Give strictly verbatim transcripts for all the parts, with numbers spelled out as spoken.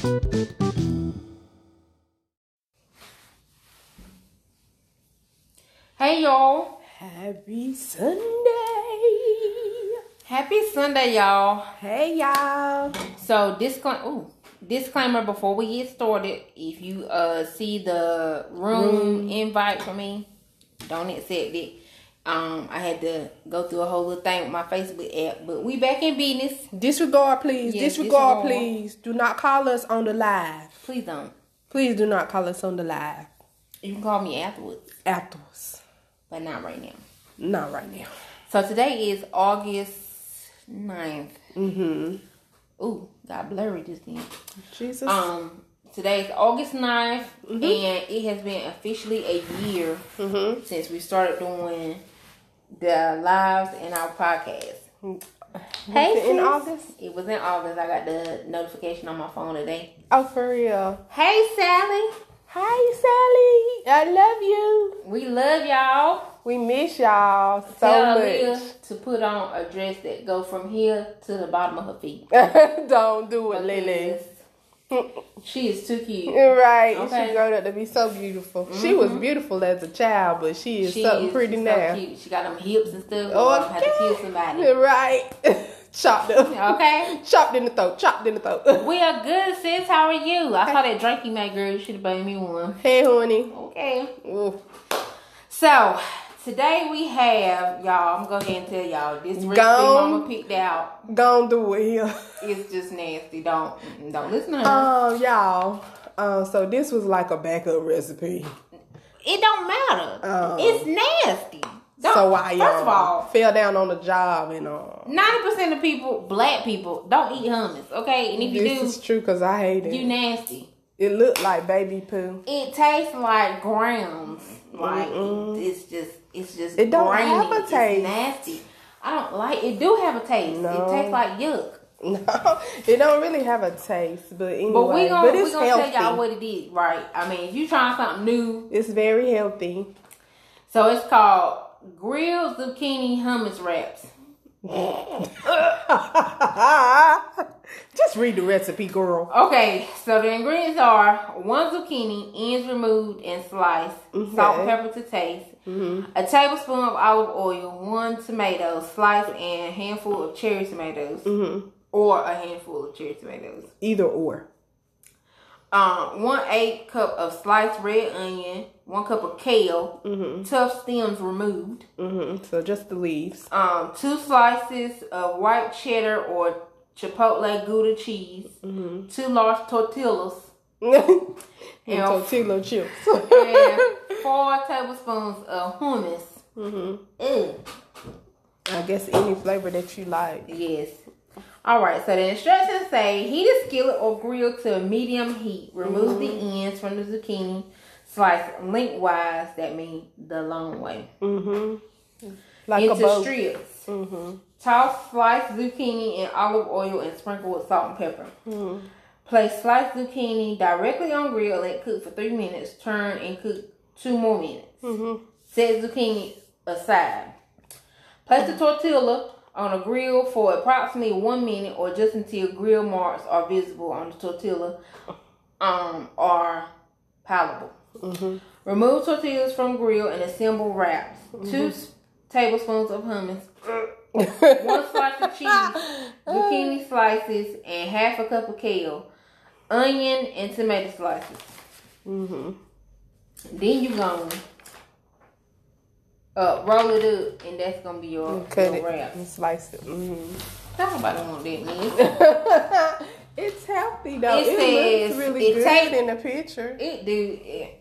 Hey y'all. Happy Sunday. Happy Sunday, y'all. Hey y'all. So disclaimer, ooh, disclaimer before we get started. If you uh see the room mm. invite from me, don't accept it. Um, I had to go through a whole little thing with my Facebook app, but we back in business. Disregard, please. Yes, disregard, disregard, please. Do not call us on the live. Please don't. Please do not call us on the live. You can call me afterwards. Afterwards. But not right now. Not right now. So today is August ninth. Mm-hmm. Ooh, got blurry just then. Jesus. Um, today is August ninth, mm-hmm. and it has been officially a year mm-hmm. since we started doing the lives and our podcast. Was hey, it in August? It was in August. I got the notification on my phone today. Oh, for real? Hey, Sally. Hi, Sally. I love you. We love y'all. We miss y'all so Tell much. Leah to put on a dress that go from here to the bottom of her feet. Don't do it, Lily. She is too cute. Right. Okay. She grew up to be so beautiful. Mm-hmm. She was beautiful as a child, but she is she something is pretty so now. Cute. She got them hips and stuff. Oh, okay. I had to kill somebody. Right. Chopped up. Okay. Chopped in the throat. Chopped in the throat. We are good, sis. How are you? I saw that drink you made, girl. You should have bought me one. Hey, honey. Okay. Ooh. So, today we have, y'all, I'm going to go ahead and tell y'all, this recipe Gone. Mama picked out. Gone do it here. It's just nasty. Don't, don't listen to her. Um, y'all. Um, so this was like a backup recipe. It don't matter. Um, it's nasty. Don't, so I, first um, of all, fell down on the job and uh, ninety percent of people, black people, don't eat hummus, okay? And if you this do, is true because I hate it. You nasty. It looked like baby poo. It tastes like grounds. Like Mm-mm. it, it's just, it's just. It don't grainy. have a taste. It's nasty. I don't like. It do have a taste. No. It tastes like yuck. No, it don't really have a taste, but anyway, But we gonna but we it's gonna healthy. tell y'all what it is, right? I mean, if you trying something new, it's very healthy. So it's called grilled zucchini hummus wraps. Just read the recipe, girl. Okay, so the ingredients are one zucchini, ends removed and sliced, Okay. salt and pepper to taste, Mm-hmm. a tablespoon of olive oil, one tomato sliced, and a handful of cherry tomatoes, Mm-hmm. or a handful of cherry tomatoes. Either or. Um, one eighth cup of sliced red onion, one cup of kale, Mm-hmm. tough stems removed. Mm-hmm. So just the leaves. Um, two slices of white cheddar or chipotle Gouda cheese, Mm-hmm. two large tortillas, and and, tortilla chips. and four tablespoons of hummus. Mm-hmm. Mm. I guess any flavor that you like. Yes. All right. So the instructions say heat a skillet or grill to a medium heat. Remove mm-hmm. the ends from the zucchini. Slice lengthwise. That means the long way. Mm-hmm. Like into a boat. strips. Mm-hmm. Toss sliced zucchini in olive oil and sprinkle with salt and pepper. Mm-hmm. Place sliced zucchini directly on grill and cook for three minutes. Turn and cook two more minutes. Mm-hmm. Set zucchini aside. Place the tortilla on a grill for approximately one minute or just until grill marks are visible on the tortilla um, are palatable. Mm-hmm. Remove tortillas from grill and assemble wraps. Mm-hmm. Two tablespoons of hummus. One slice of cheese, zucchini slices, and half a cup of kale, onion, and tomato slices. Mm-hmm. Then you gonna uh, roll it up, and that's gonna be your, Cut your it wrap. and slice it. Mm-hmm. Nobody want that, man. It's healthy though. It It, says looks really it good take- in the picture. It do. It,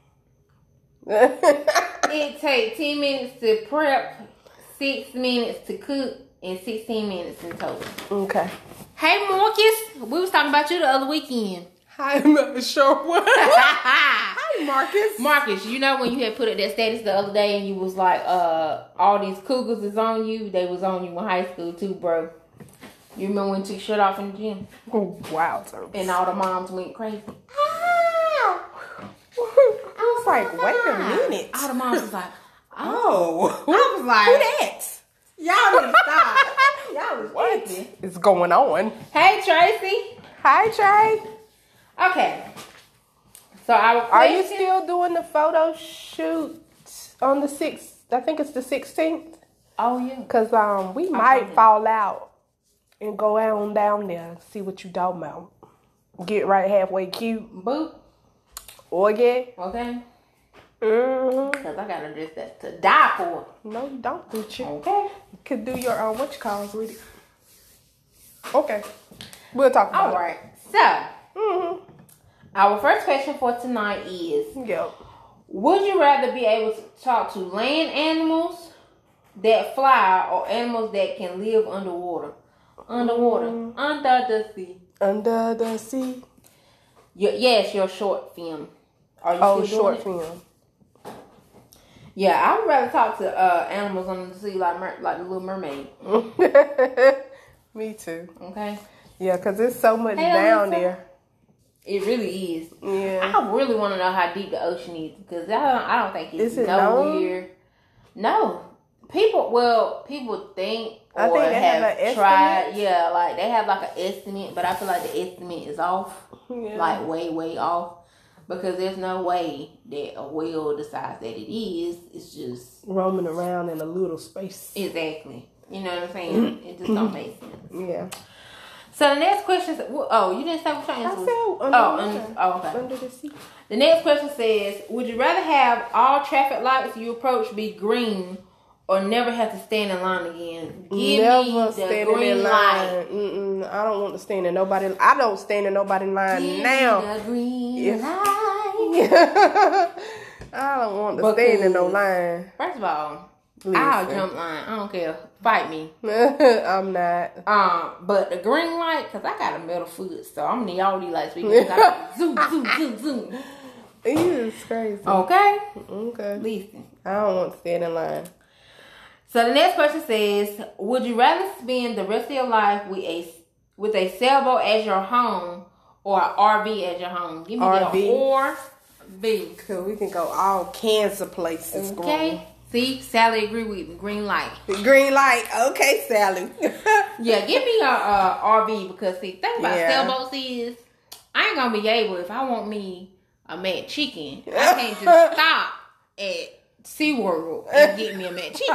it take ten minutes to prep, six minutes to cook, and sixteen minutes in total. Okay. Hey Marcus, we was talking about you the other weekend. Hi, I'm sure what. Hi, Marcus. Marcus, you know when you had put up that status the other day and you was like, uh, all these cougars is on you. They was on you in high school too, bro. You remember when you took your shirt off in the gym? Oh, wow, Terps. And all the moms went crazy. I was like, wait a minute. All the moms was like, oh. I was like, who that? y'all need to stop. Y'all was What crazy. is going on? Hey, Tracy. Hi, Trey. Okay. So our question, are you still doing the photo shoot on the sixth? I think it's the sixteenth. Oh yeah. Cause um we might okay. fall out and go on down there and see what you talking about. Get right halfway cute. Boop. Or yeah. Okay. Mm-hmm. Cause I got a dress that to die for. No, you don't, do you? Okay. You could do your um what you calls with it. Okay. We'll talk about All right. it. So mm-hmm. our first question for tonight is Yep. Would you rather be able to talk to land animals that fly or animals that can live underwater? Underwater. Mm. Under the sea. Under the sea. Your, yes, your short film. Are you oh, still short doing it? film. Yeah, I would rather talk to uh, animals under the sea like mer- like the Little Mermaid. Me too. Okay. Yeah, because there's so much hey, down Lisa. there. It really is. Yeah. I really want to know how deep the ocean is because I don't, I don't think it's is it nowhere. No. People, well, people think or I think they have, have an tried. estimate. Yeah, like they have like an estimate, but I feel like the estimate is off. Yeah. Like way, way off. Because there's no way that a whale decides that it is. It's just roaming around in a little space. Exactly. You know what I'm saying? It just don't make sense. Yeah. So the next question is, oh, you didn't say what your answer was? I said under, oh, under, oh, okay. Under the sea. The next question says, would you rather have all traffic lights you approach be green or never have to stand in line again? Give never me the standing green in line. light. Mm-mm, I don't want to stand in nobody. I don't stand in nobody line Give now. Me the green if, light. I don't want to because, stand in no line. First of all, Listen. I'll jump line. I don't care. Fight me. I'm not. Um, but the green light, because I got a metal foot, so I'm gonna need all these lights. Because zoom, zoom, zoom, zoom. It's crazy. Okay? Okay. Listen. I don't want to stand in line. So the next question says, would you rather spend the rest of your life with a with a sailboat as your home or an R V as your home? Give me R V. the R V. Cause we can go all kinds of places. Okay. Green. See, Sally agree with me. Green light. Green light. Okay, Sally. Yeah, give me a, a R V because see, think about yeah. sailboats is I ain't gonna be able if I want me a mad chicken. I can't just stop at SeaWorld and get me a mad chicken.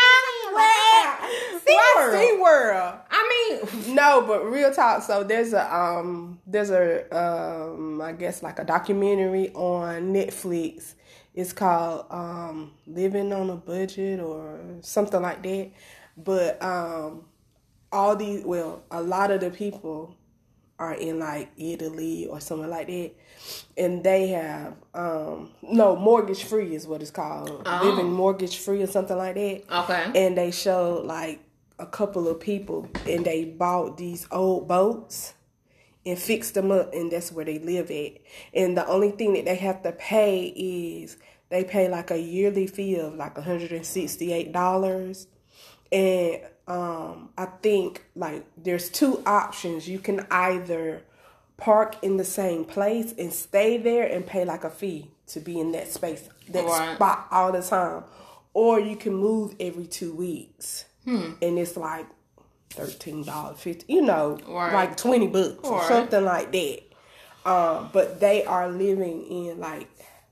SeaWorld. SeaWorld. I mean, no, but real talk. So there's a um, there's a um, I guess like a documentary on Netflix. It's called um, Living on a Budget or something like that. But um, all these, well, a lot of the people are in like Italy or something like that. And they have, um, no, mortgage free is what it's called. Oh. Living mortgage free or something like that. Okay. And they showed like a couple of people and they bought these old boats and fixed them up, and that's where they live at. And the only thing that they have to pay is they pay like a yearly fee of like one hundred sixty-eight dollars. And um, I think like there's two options. You can either park in the same place and stay there and pay like a fee to be in that space, that right. spot all the time. Or you can move every two weeks. Hmm. And it's like thirteen dollars, fifty, you know, right. like twenty bucks or right. something like that. Um, but they are living in like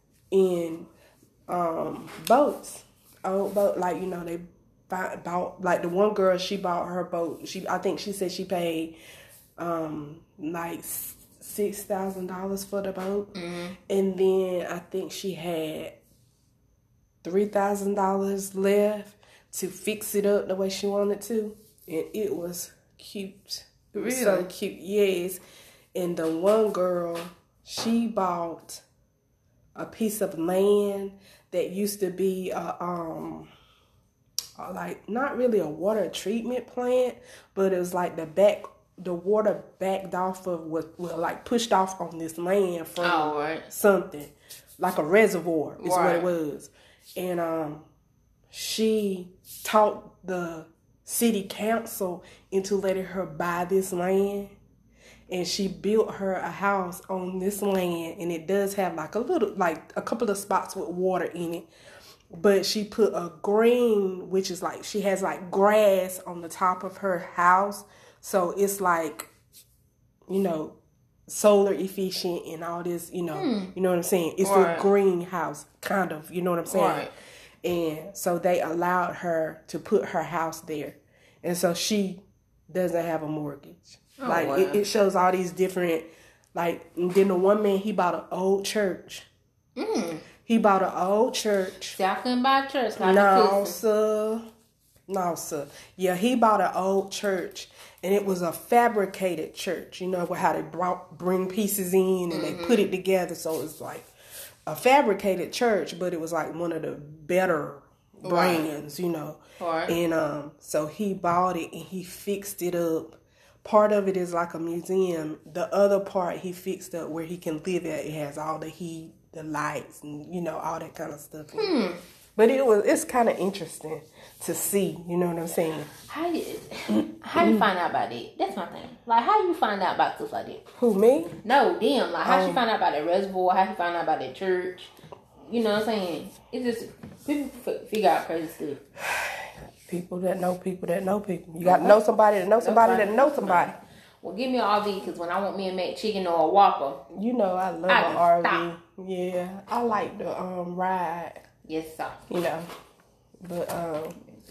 in um, boats, old boat, like, you know, they bought, bought like the one girl, she bought her boat. She, I think she said she paid um, like six thousand dollars for the boat, mm-hmm. and then I think she had three thousand dollars left to fix it up the way she wanted to. And it was cute. It was really? So cute. Yes. And the one girl, she bought a piece of land that used to be a, um, a, like, not really a water treatment plant, but it was like the back, the water backed off of, what, well, like pushed off on this land from oh, right. something. Like a reservoir is right. what it was. And um, she taught the city council into letting her buy this land, and she built her a house on this land, and it does have like a little, like a couple of spots with water in it, but she put a green, which is like, she has like grass on the top of her house, so it's like, you know, solar efficient and all this, you know, Hmm. you know what I'm saying? It's Right. a greenhouse, kind of, you know what I'm saying? Right. And so they allowed her to put her house there. And so she doesn't have a mortgage. Oh, like, wow. it, it shows all these different, like, and then the one man, he bought an old church. Mm. He bought an old church. See, I couldn't buy a church. Like No, a sir. No, sir. Yeah, he bought an old church, and it was a fabricated church. You know how they brought, bring pieces in and mm-hmm. they put it together, so it's like a fabricated church, but it was like one of the better brands, right. you know. Right. And um, so he bought it and he fixed it up. Part of it is like a museum. The other part he fixed up where he can live at. It has all the heat, the lights, and you know all that kind of stuff. Hmm. But it was it's kind of interesting to see. You know what I'm saying? How you how you find out about it? That's my thing. Like how you find out about stuff like that? Who, me? No, them. Like how um, you find out about the reservoir? How you find out about the church? You know what I'm saying? It's just people f- figure out crazy stuff. People that know people that know people. You got to know somebody that know somebody, somebody that know somebody. Well, give me an R V because when I want me a McChicken or a Whopper, you know I love I an R V. Stop. Yeah, I like the um ride. Yes, sir. You know, but um,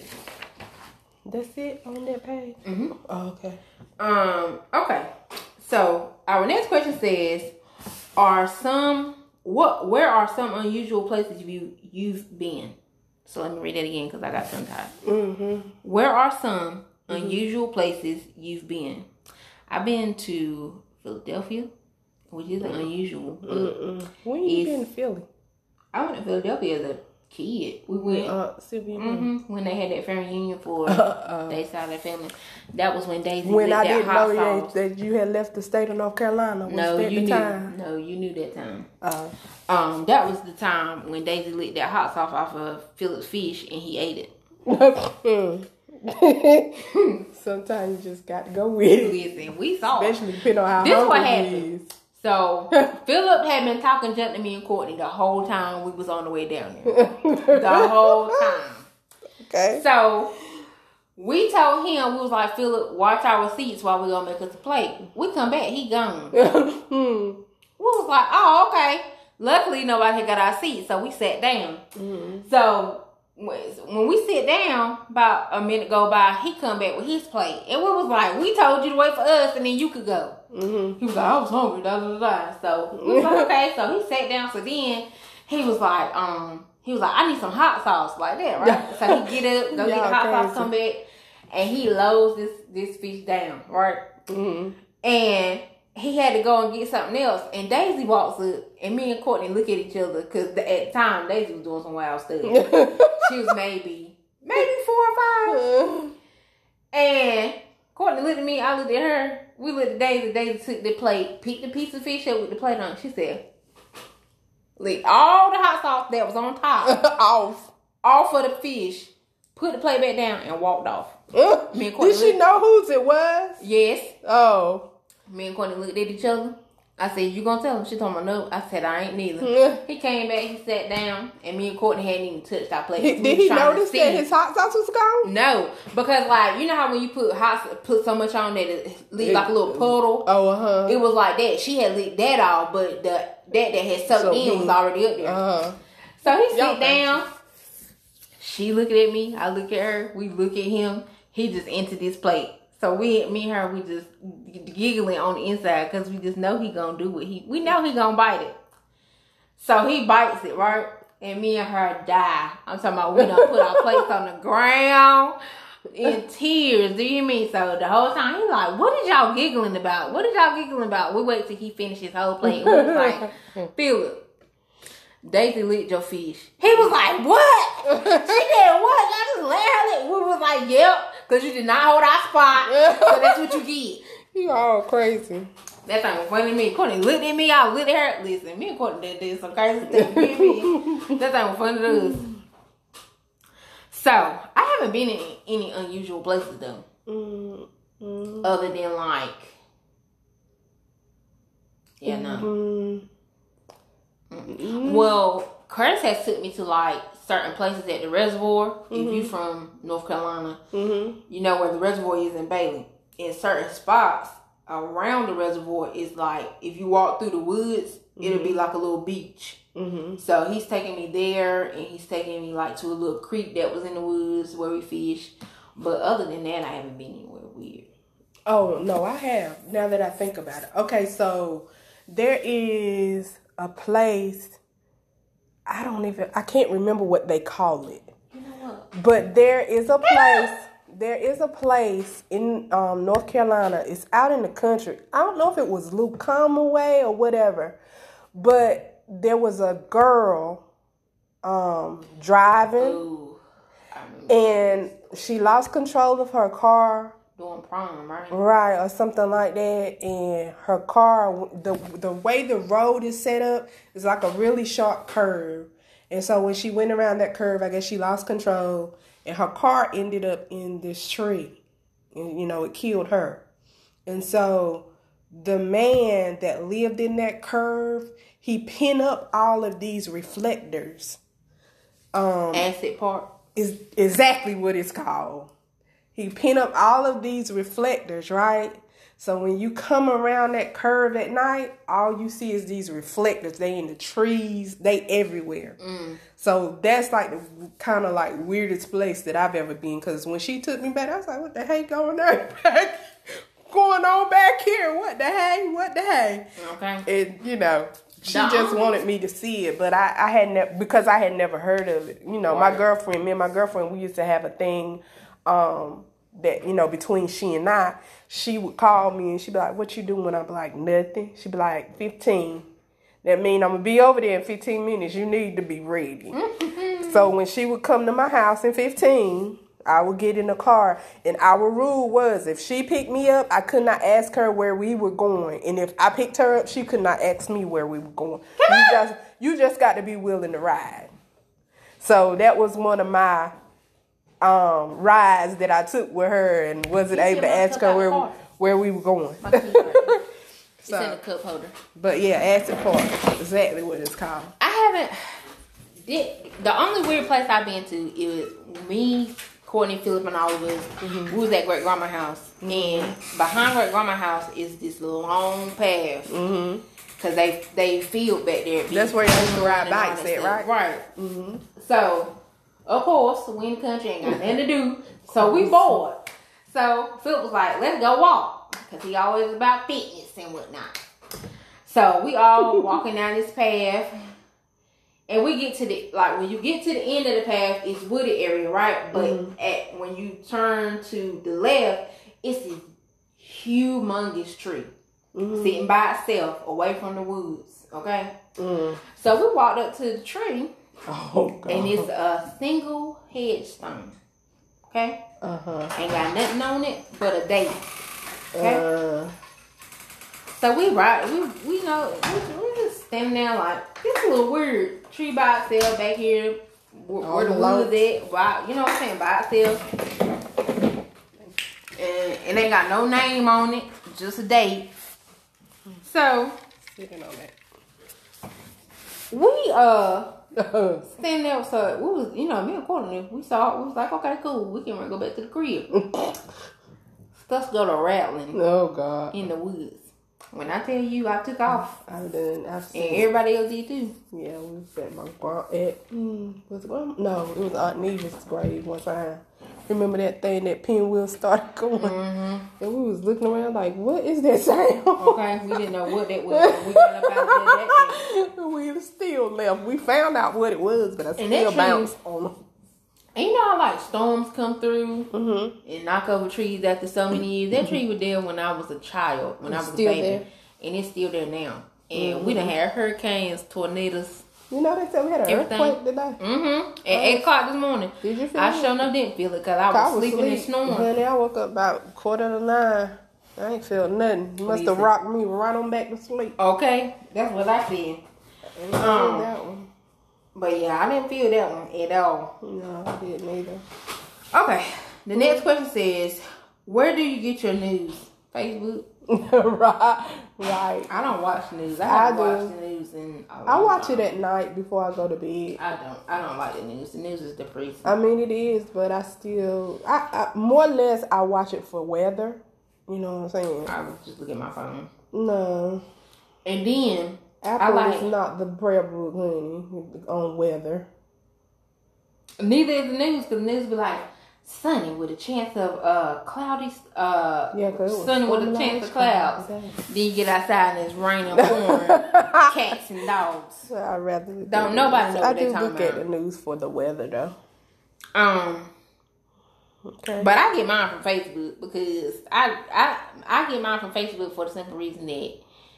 that's it on that page. Mm-hmm. Oh, okay. Um. Okay. So our next question says, "Are some what? Where are some unusual places you you've been?" So let me read that again because I got tongue tied. Mm-hmm. Where are some mm-hmm. unusual places you've been? I've been to Philadelphia, which isn't unusual. But when you been to Philly? I went to Philadelphia as a kid. We went uh, Sylvia, mm-hmm, when they had that family reunion for uh, their side of the family. That was when Daisy when lit I that didn't hot know sauce. that, that you had left the state of North Carolina. Was No, that you the knew. time? No, you knew that time. Uh, um, that was the time when Daisy lit that hot sauce off of Philip's fish and he ate it. Sometimes you just got to go with it. Listen, we saw Especially it. depending on how this hungry what he happened. is. So Philip had been talking junk to me and Courtney the whole time we was on the way down there. The whole time. Okay. So we told him, we was like, Philip, watch our seats while we gonna make us a plate. We come back, he gone. hmm. We was like, oh, okay. Luckily, nobody had got our seats, so we sat down. Mm-hmm. So when we sit down, about a minute go by, he come back with his plate. And we was like, we told you to wait for us and then you could go. Mm-hmm. He was like, I was hungry, da da da. So we was like, okay. So he sat down. So then he was like, um, he was like, I need some hot sauce like that, right? So he get up, go get the hot crazy. sauce, come back, and he loads this this fish down, right? Mm-hmm. And he had to go and get something else. And Daisy walks up, and me and Courtney look at each other because at the time Daisy was doing some wild stuff. She was maybe maybe four or five, and Courtney looked at me. I looked at her. We looked at Daisy. Daisy took the plate, picked the piece of fish up with the plate on. She said, "Lick all the hot sauce that was on top off, off of the fish. Put the plate back down and walked off." Uh, Me and Courtney did she looked, know whose it was? Yes. Oh. Me and Courtney looked at each other. I said, "You gonna tell him?" She told me no. I said, "I ain't neither." He came back, he sat down, and me and Courtney hadn't even touched our plate. He, did he notice that his hot sauce was gone? No, because like you know how when you put hot put so much on that it leave like a little puddle. Oh, uh huh. It was like that. She had licked that off, but the that that had soaked So in he, was already up there. Uh huh. So he Y'all sit down. She looking at me. I look at her. We look at him. He just entered this plate. So we, me and her, we just giggling on the inside because we just know he gonna do what he. We know he gonna bite it. So he bites it, right? And me and her die. I'm talking about we done put our plates on the ground in tears. Do you mean? So the whole time he like, what did y'all giggling about? What did y'all giggling about? We wait till he finish his whole plate. We was like, Philip, Daisy licked your fish. He was like, what? She did what? Y'all just let her lick. We was like, yep. Because you did not hold our spot. So that's what you get. You all crazy. That thing was funny to me. Courtney looked at me. I looked at her. Listen, me and Courtney did, did some crazy stuff. Me and me. That thing was funny to us. So, I haven't been in any unusual places though. Mm-hmm. Other than like, yeah, no. Mm-hmm. Mm-hmm. Well, Curtis has took me to like certain places at the reservoir. Mm-hmm. If you from North Carolina, mm-hmm. you know where the reservoir is in Bailey. In certain spots, around the reservoir is like, if you walk through the woods, mm-hmm. it'll be like a little beach. Mm-hmm. So he's taking me there, and he's taking me like to a little creek that was in the woods where we fish. But other than that, I haven't been anywhere weird. Oh, no, I have, now that I think about it. Okay, so there is a place, I don't even, I can't remember what they call it. You know what? But there is a place, there is a place in um, North Carolina. It's out in the country. I don't know if it was Luke Comaway or whatever, but there was a girl um, driving. Ooh, and she lost control of her car. Doing prom, right? Right, or something like that. And her car, the the way the road is set up is like a really sharp curve. And so when she went around that curve, I guess she lost control. And her car ended up in this tree. And, you know, it killed her. And so the man that lived in that curve, he pinned up all of these reflectors. Um, Acid park? Is exactly what it's called. He pinned up all of these reflectors, right? So when you come around that curve at night, all you see is these reflectors. They in the trees. They everywhere. Mm. So that's like the kind of like weirdest place that I've ever been. Because when she took me back, I was like, what the heck going on back? going on back here? What the heck? What the heck? Okay. And, you know, she just wanted me to see it. But I, I had never, because I had never heard of it. You know, right. my girlfriend, me and my girlfriend, we used to have a thing um, that, you know, between she and I, she would call me and she'd be like, what you doing? I'd be like, nothing. She'd be like, fifteen. That means I'm going to be over there in fifteen minutes. You need to be ready. So when she would come to my house in fifteen, I would get in the car. And our rule was, if she picked me up, I could not ask her where we were going. And if I picked her up, she could not ask me where we were going. You just, you just got to be willing to ride. So that was one of my um, rides that I took with her, and wasn't able to ask her where we, where we were going. It's so, in the cup holder. But yeah, acid park, exactly what it's called. I haven't. Did, the only weird place I've been to is me, Courtney, Phillip, and all of us. Mm-hmm. We was at great grandma's house, and behind great grandma's house is this long path. Mm-hmm. Cause they they field back there. That's where you used to ride bikes at, right? Right. Mm-hmm. So of course, we in the country, ain't got nothing to do, so we bored. So Phillip was like, "Let's go walk," cause he always about fitness and whatnot. So we all walking down this path. And we get to the, like, when you get to the end of the path, it's wooded area, right? But mm-hmm. at when you turn to the left, it's this humongous tree. Mm-hmm. Sitting by itself, away from the woods, okay? Mm. So we walked up to the tree. Oh, God. And it's a single headstone, okay? Uh-huh. Ain't got nothing on it but a date, okay? Uh. So we ride, we, we know, we, we just standing there like, it's a little weird. Tree by itself back here, where, where the woods at, by, you know what I'm saying, by itself. And it ain't got no name on it, just a date. So, sitting on that. We, uh, standing there, so we was, you know, me and Courtney, we saw it, we was like, okay, cool, we can go back to the crib. Stuff go to rattling. Oh, God. In the woods. When I tell you, I took off. I done. I've seen. And everybody else did too. Yeah, we was at my bar at mm, was it, well, no, it was Aunt Neva's grave one time. Remember that thing that pinwheel started going, mm-hmm. and we was looking around like, what is that sound? Okay, we didn't know what that was. We went up out there that day. We still left. We found out what it was, but I still bounced on them. And you know how like storms come through mm-hmm. and knock over trees after so many years? That mm-hmm. tree was there when I was a child, when it's I was a baby. There. And it's still there now. And mm-hmm. we done had hurricanes, tornadoes. You know they said we had an everything. Earthquake today? Mm-hmm. At eight o'clock this morning. Did you feel I it? I sure enough didn't feel it because I was, I was sleeping sleep. and snoring. Honey, I woke up about quarter to nine. I ain't feel nothing. You must have rocked me right on back to sleep. Okay. That's what I feel. I um, that one. But yeah, I didn't feel that one at all. No, I didn't either. Okay. The next question says, where do you get your news? Facebook? right. Right. I don't watch news. I haven't I watched the news in a long I watch time. it at night before I go to bed. I don't. I don't like the news. The news is depressing. I mean, it is, but I still, I, I more or less, I watch it for weather. You know what I'm saying? I was just looking at my phone. No. And then Apple I like, is not the prayer book, honey, on weather. Neither is the news, because the news be like, sunny with a chance of uh cloudy, uh, yeah, sunny with a chance of clouds. Then you get outside and it's raining, pouring, cats and dogs. So I'd rather don't nobody know what I they do talking look about. at the news for the weather though. Um, okay. But I get mine from Facebook because I I I get mine from Facebook for the simple reason that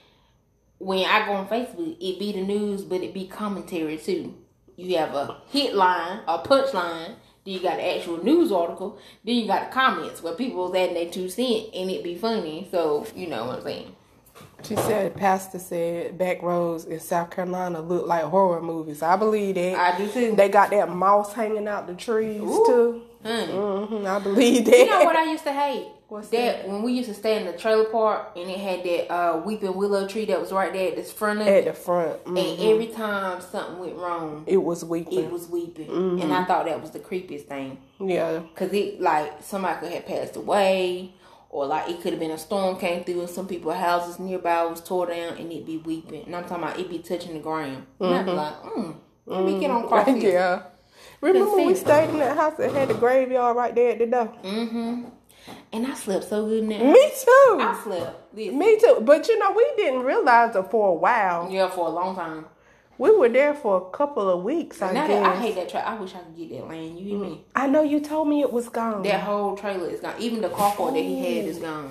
when I go on Facebook, it be the news, but it be commentary too. You have a hit line, a punch line. Then you got the actual news article. Then you got the comments where people was adding their two cents and it be funny. So, you know what I'm saying. She said, Pastor said back roads in South Carolina look like horror movies. I believe that. I do too. They got that moss hanging out the trees Ooh, too. Honey. Mm-hmm, I believe that. You know what I used to hate? What's that? that? When we used to stay in the trailer park and it had that uh, weeping willow tree that was right there at the front of At it. the front. Mm-hmm. And every time something went wrong, it was weeping. It was weeping. Mm-hmm. And I thought that was the creepiest thing. Yeah. Because it, like, somebody could have passed away, or like it could have been a storm came through and some people's houses nearby was tore down and it'd be weeping. And I'm talking about it be touching the ground. And mm-hmm. I'd be like, mm, let me get on cross. Yeah. Remember we stayed in that house that had the graveyard right there at the door? Mm-hmm. And I slept so good in that. Me too. I slept. Listen. Me too. But you know, we didn't realize it for a while. Yeah, for a long time. We were there for a couple of weeks, I now guess. That, I hate that trailer. I wish I could get that land. You hear me? I know you told me it was gone. That whole trailer is gone. Even the carport that he had is gone.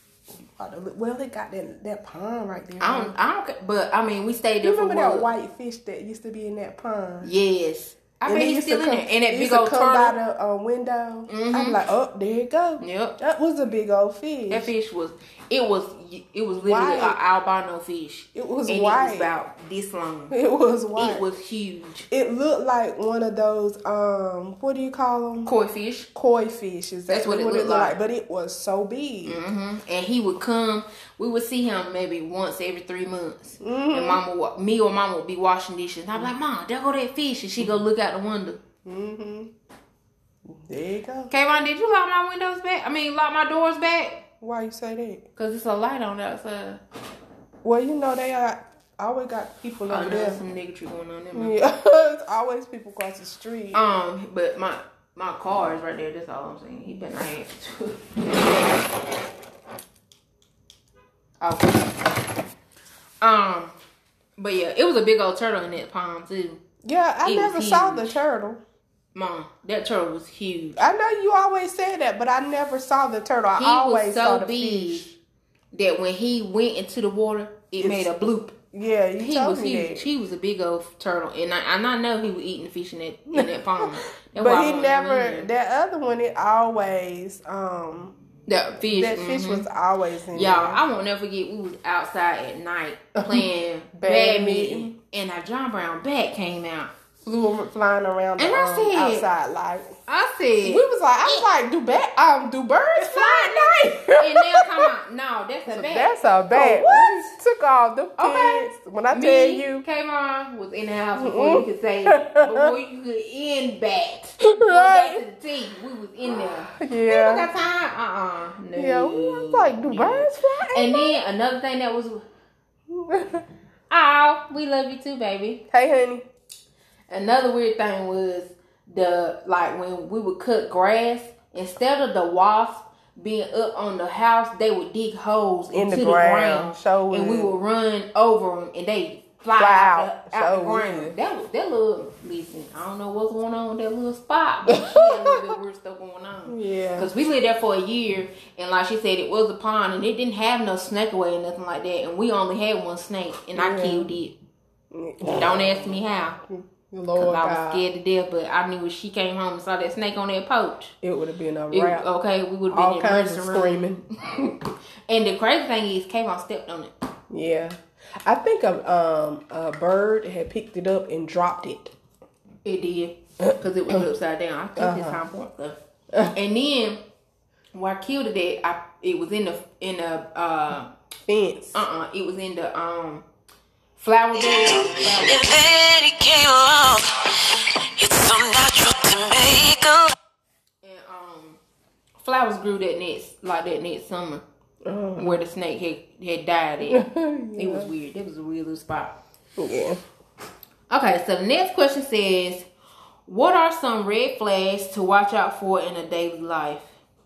Well, it got that that pond right there. I don't, I don't, but I mean, we stayed there you for remember what? that white fish that used to be in that pond? Yes. I and mean, he's still in come, there. And that big used old to come turtle. by the uh, window. Mm-hmm. I'm like, oh, there you go. Yep. That was a big old fish. That fish was, it was, it was literally an albino fish. It was and white. It was about this long. It was white. It was huge. It looked like one of those, um, what do you call them? Koi fish. Koi fish. Exactly That's what it what looked it looked like. like. But it was so big. Mm-hmm. And he would come, we would see him maybe once every three months. Mm-hmm. And mama, would, me or mama would be washing dishes. And I'd be like, Mom, there go that fish. And she'd go look out the window. Mm-hmm. There you go. Kayvon, did you lock my windows back? I mean, lock my doors back? Why you say that? Because it's a light on the outside. Well, you know, they are, always got people I over know there. some niggatry going on there. Yeah, it's always people across the street. Um, but my my car is right there. That's all I'm saying. He better not have Okay. Um, but yeah, it was a big old turtle in that pond too. Yeah, I it never saw the turtle. Mom, that turtle was huge. I know you always say that, but I never saw the turtle. I he always was so saw the big fish. that when he went into the water, it It's, made a bloop. Yeah, you he told was me huge. that. He was a big old turtle, and I and I know he was eating fish in that in that pond. That's But he never. That other one, it always. Um, that fish. That mm-hmm. fish was always in Y'all, there. I won't never forget. We was outside at night playing badminton, and our John Brown bat came out. Flew flying around the and I um, said, outside light. I said, we was like, I was like, do bat, um, do birds fly at night? And they'll come out. No, that's a bat. That's a bat. Oh, what? We took off the Okay. kids. When I Me, tell you, Kmart was in the house before mm-hmm. you could say, before you could end bat. Right. To the T, we was in there. Yeah. We got time. Uh uh No. Yeah, we was like, do birds fly? At And night? then another thing that was, oh, we love you too, baby. Hey, honey. Another weird thing was the, like, when we would cut grass, instead of the wasp being up on the house, they would dig holes in into the the ground, ground, so and we would run over them, and they fly, fly out, out, the, out so the ground. weird. That was that little. Listen, I don't know what's going on with that little spot, but she had a little bit of weird stuff going on. Yeah, because we lived there for a year, and like she said, it was a pond, and it didn't have no snake away or nothing like that, and we only had one snake, and yeah. I killed it. Yeah. Don't ask me how. Because I was scared to death, but I knew if she came home and saw that snake on that porch, it would have been a wrap. It, okay, we would have been all in kinds the of room. screaming. And the crazy thing is, Kayvon stepped on it. Yeah, I think a um a bird had picked it up and dropped it. It did, because it was upside down. I think uh-huh. it's time point though. And then where I killed it at, I it was in the in the uh fence. Uh uh-uh, uh, it was in the um. Flower bed. And then it came along. It's so natural to make a. And um, flowers grew that next like that next summer. Oh. where the snake had, had died at. Yeah. It was weird. It was a weird little spot. Yeah. Okay, so the next question says, what are some red flags to watch out for in a daily life?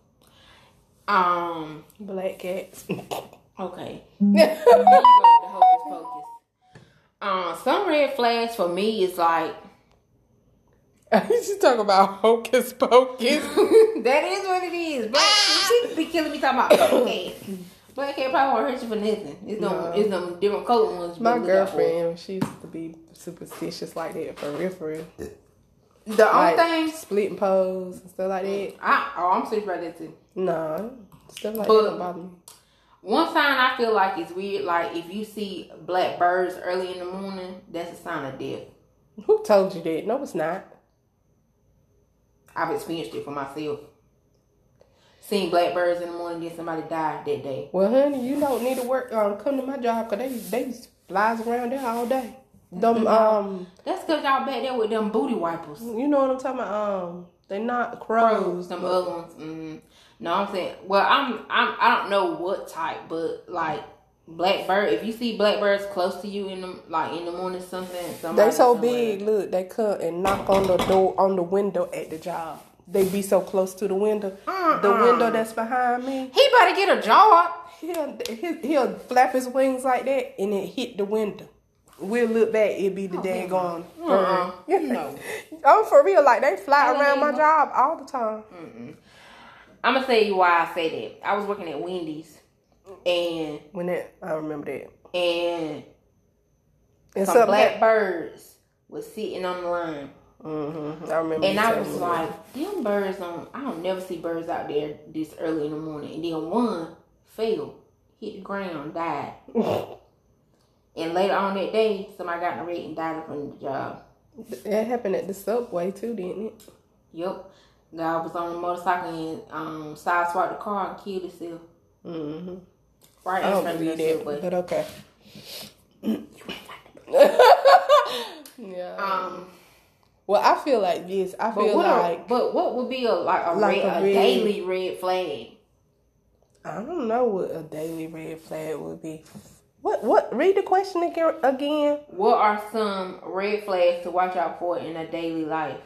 Um, Black cats. Okay. There you go with the hocus pocus. Um, some red flags for me is like. You should talk about hocus pocus. That is what it is. Black people be killing me talking about black cats. Black cat probably won't hurt you for nothing. It's them, no. It's them different colored ones. My girlfriend, she used to be superstitious like that for real, for real. The like, only thing, splitting pose and stuff like that. I, oh, I'm serious about that too. No, stuff like but, that don't bother me. One sign I feel like is weird, like if you see black birds early in the morning, that's a sign of death. Who told you that? No, it's not. I've experienced it for myself. Seen black birds in the morning, then somebody died that day. Well, honey, you don't need to work. Um, come to my job because they they flies around there all day. Them um. That's because y'all back there with them booty wipers. You know what I'm talking about? Um, they not crows. Crows, them other ones. Mm-hmm. No, I'm saying. Well, I'm I'm I don't know what type, but like blackbird. If you see blackbirds close to you in the like in the morning, something. They so big. Look, they come and knock on the door on the window at the job. They be so close to the window. Uh-uh. The window that's behind me. He better get a job. He'll, he'll, he'll flap his wings like that and it hit the window. We'll look back, it'll be the oh, daggone bird. Uh-uh. No. I'm for real, like they fly around my job all the time. Mm-mm. I'm going to tell you why I say that. I was working at Wendy's and... When that, I remember that. And, and some black birds was sitting on the line. Mm-hmm. I remember. And I was like, them birds on, I don't never see birds out there this early in the morning. And then one fell, hit the ground, died. And later on that day, somebody got in a wreck and died from the job. That happened at the subway too, didn't it? Yep. Guy was on a motorcycle and um, sideswiped the car and killed himself. Mm-hmm. Right I in don't front believe of the that, subway. but okay. Yeah. Um. Well, I feel like this. I feel but like. A, but what would be a like a, like red, a, red, a daily red flag? I don't know what a daily red flag would be. What? What? Read the question again. Again. What are some red flags to watch out for in a daily life?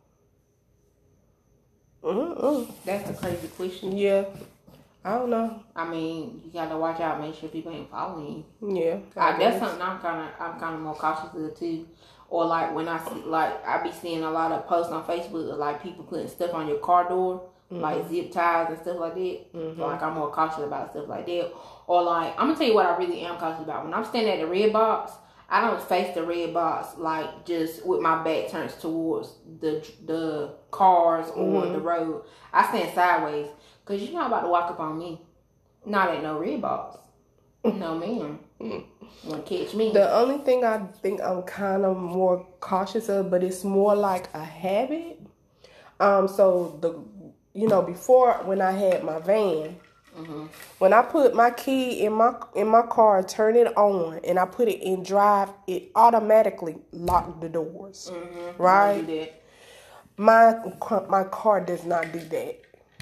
Mm-mm. That's a crazy question. Yeah. I don't know. I mean, you gotta watch out. Make sure people ain't following you. Yeah. I, that's something I'm kind of I'm kind of more cautious of too. Or like when I see, like I be seeing a lot of posts on Facebook of like people putting stuff on your car door, mm-hmm. like zip ties and stuff like that. Mm-hmm. So like I'm more cautious about stuff like that. Or like I'm gonna tell you what I really am cautious about. When I'm standing at the red box, I don't face the red box like just with my back turned towards the the cars or mm-hmm. the road. I stand sideways because you're not about to walk up on me. Not at no red box. No ma'am. Want to catch me? The only thing I think I'm kind of more cautious of, but it's more like a habit. Um, so the you know before when I had my van, mm-hmm. when I put my key in my in my car, turn it on, and I put it in drive, it automatically locked the doors. Mm-hmm. Right? My my car does not do that.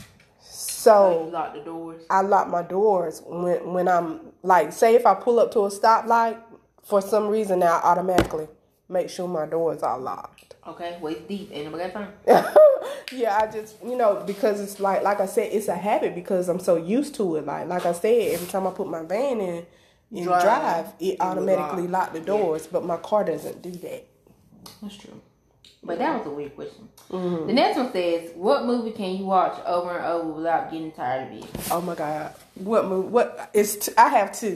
So you lock the doors. I lock my doors when when I'm like, say if I pull up to a stoplight for some reason, now I automatically make sure my doors are locked. Okay, well it's deep, ain't nobody got time. Yeah, I just you know because it's like like I said, it's a habit because I'm so used to it. Like like I said, every time I put my van in in drive, drive it automatically lock. lock the doors, yeah. But my car doesn't do that. That's true. But that was a weird question. Mm-hmm. The next one says, what movie can you watch over and over without getting tired of it? Oh my God. What movie? What is t- I have two.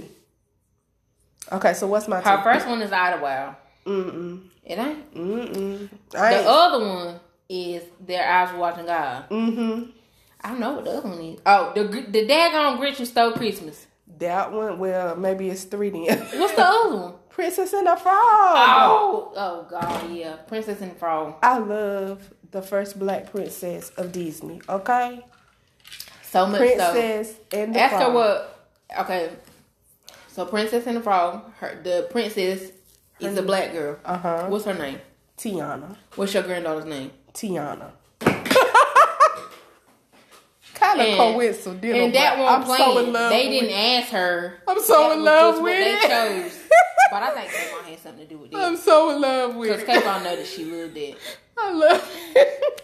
Okay, so what's my two? Her first one is Idlewild. Mm-mm. It ain't? Mm-mm. I the ain't. Other one is Their Eyes Were Watching God. Mm-hmm. I don't know what the other one is. Oh, the the daggone Grinch Who Stole Christmas. That one, well, maybe it's three then. What's the other one? Princess and the Frog. Oh, oh God, yeah. Princess and the Frog. I love the first black princess of Disney, okay? So much Princess so. and the Ask Frog. her what, okay. So Princess and the Frog, her, the princess is her a black girl. Uh-huh. What's her name? Tiana. What's your granddaughter's name? Tiana. kind of And- coincidental. And that but one I'm playing, so in love they with didn't it. ask her. I'm so That in was love just with what it. they chose. But I think K-Von had something to do with it. I'm so in love with Because it. K-Von know that she loved it. I love it.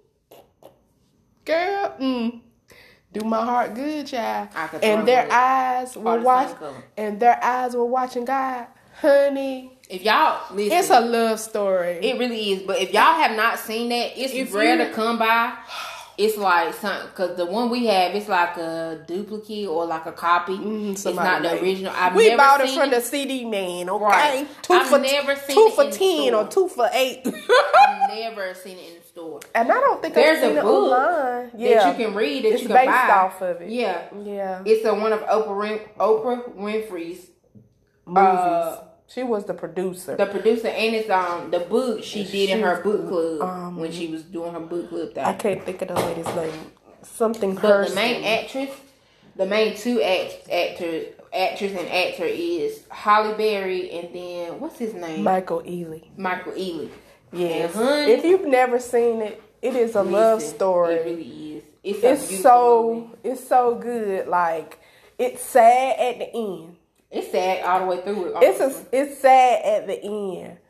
Girl, mm, do my heart good, child. I could throw And their it. eyes All were the same watching, color. and their eyes were watching God, honey. If y'all listen, It's a love story. it really is. But if y'all have not seen that, it's If rare you- to come by. It's like something because the one we have, it's like a duplicate or like a copy. Mm, It's somebody not the made it. original. I've we never bought it seen from the C D man, okay? Right. Two I've for never seen two it for in the ten or store. two for eight. I've never seen it in the store. And I don't think There's I've seen a it book online. Yeah, that you can read that it's you can based buy off of it. Yeah, Yeah, it's a one of Oprah Win- Oprah Winfrey's movies. uh, She was the producer. the producer, and it's um the book she did in She her was book club um, when she was doing her book club thing. I can't think of the lady's name. Something But Hurston. the main actress, the main two act, actor, actress and actor is Holly Berry, and then what's his name? Michael Ealy. Michael Ealy. Yes. And honey, If you've never seen it, it is a love listen, story. It really is. It's, a It's beautiful so movie. it's so good. Like it's sad at the end. It's sad all the way through it. It's honestly. a it's sad at the end,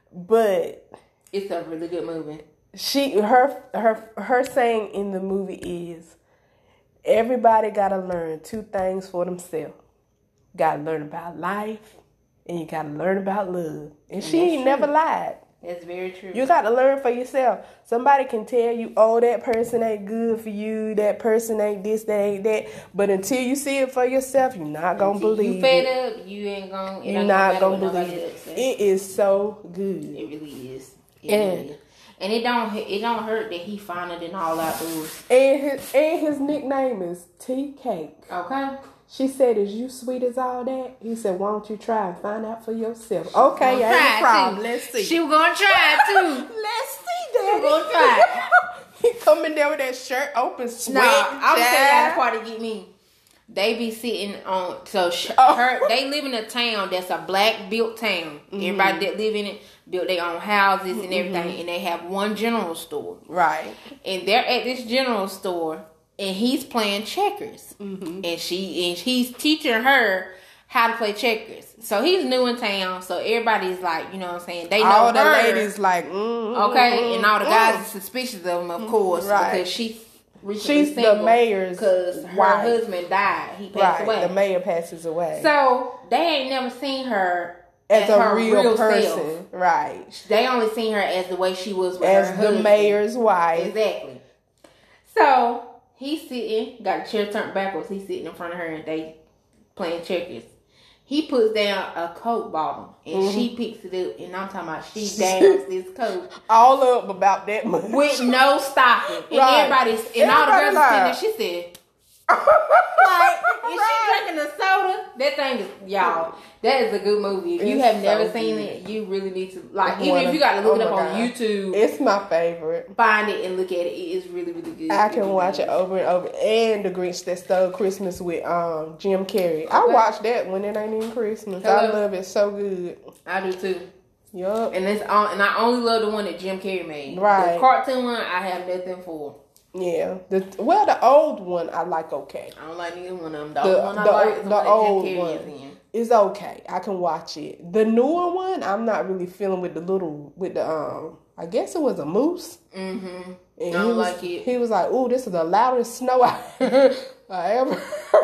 but It's a really good movie. she her her her saying in the movie is everybody gotta learn two things for themselves. Gotta learn about life and you gotta learn about love. And she that's ain't true. never lied. That's very true. You got to learn for yourself. Somebody can tell you, oh, that person ain't good for you. That person ain't this, that ain't that. But until you see it for yourself, you're not going to Until believe you fed it. up, you ain't gonna. It You're ain't not gonna going to matter what believe nobody else it. say. It is so good. It really is. It And- really is. And it don't it don't hurt that he finer than all outdoors. And his, and his nickname is Tea Cake. Okay. She said, is you sweet as all that? He said, why don't you try and find out for yourself? Okay, Gonna ain't no try problem. too. Let's see. She was gonna try too. Let's see that. She gonna try. He coming there with that shirt open, sweat. No, I'm child. telling you the part to get me. They be sitting on so sh- Oh. her. They live in a town that's a black built town. Mm-hmm. Everybody that live in it built their own houses and everything, and they have one general store. Right. And they're at this general store, and he's playing checkers, Mm-hmm. and she and he's teaching her how to play checkers. So he's new in town, so everybody's like, you know what I'm saying? They know All the her. ladies like, mm, Okay, mm, and all the mm. guys are suspicious of him, of course, Right. because she's recently She's the single mayor's because her wife. husband died. He passed Right, away. the mayor passes away. So they ain't never seen her as as, a her real, real, person, self. right? They only seen her as the way she was with As her the husband. mayor's wife. Exactly. So he's sitting, got the chair turned backwards. He's sitting in front of her, and they playing checkers. He puts down a Coke bottle, and Mm-hmm. she picks it up, and I'm talking about she downs this Coke All up about that much. with no stopping. And Right. everybody's, and all the Everybody girls are sitting there, lied. she said, like, is Right. she drinking a soda? That thing is, y'all, that is a good movie. If you It's have never so seen good. it, you really need to, like, I even wanna- if you got to look oh it up my on God. YouTube, It's my favorite. find it and look at it. It is really, really good. I It can really watch is. it over and over. And The Grinch That Stole Christmas with um Jim Carrey. I Okay. watch that when it ain't even Christmas. I Hello. love it so good. I do too. Yup. And it's on, and I only love the one that Jim Carrey made. Right. The cartoon one, I have nothing for. Yeah. The well, the old one I like okay. I don't like neither one of them. The, The- only one I the- like is the, the one that old Jim Carrey one. is in. It's okay. I can watch it. The newer one, I'm not really feeling with the little with the um. I guess it was a moose. Mm-hmm. And I he don't was, like it. He was like, "Ooh, this is the loudest snow I I ever."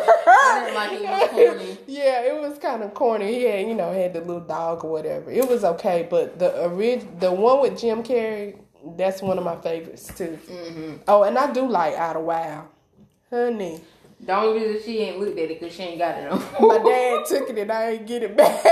I didn't like it. It was corny. Yeah, it was kind of corny. He had, you know, had the little dog or whatever. It was okay, but the orig- the one with Jim Carrey, that's one of my favorites too. Mm-hmm. Oh, and I do like Out of Wild, honey. The only reason she ain't looked at it because she ain't got it on. My dad took it and I ain't get it back.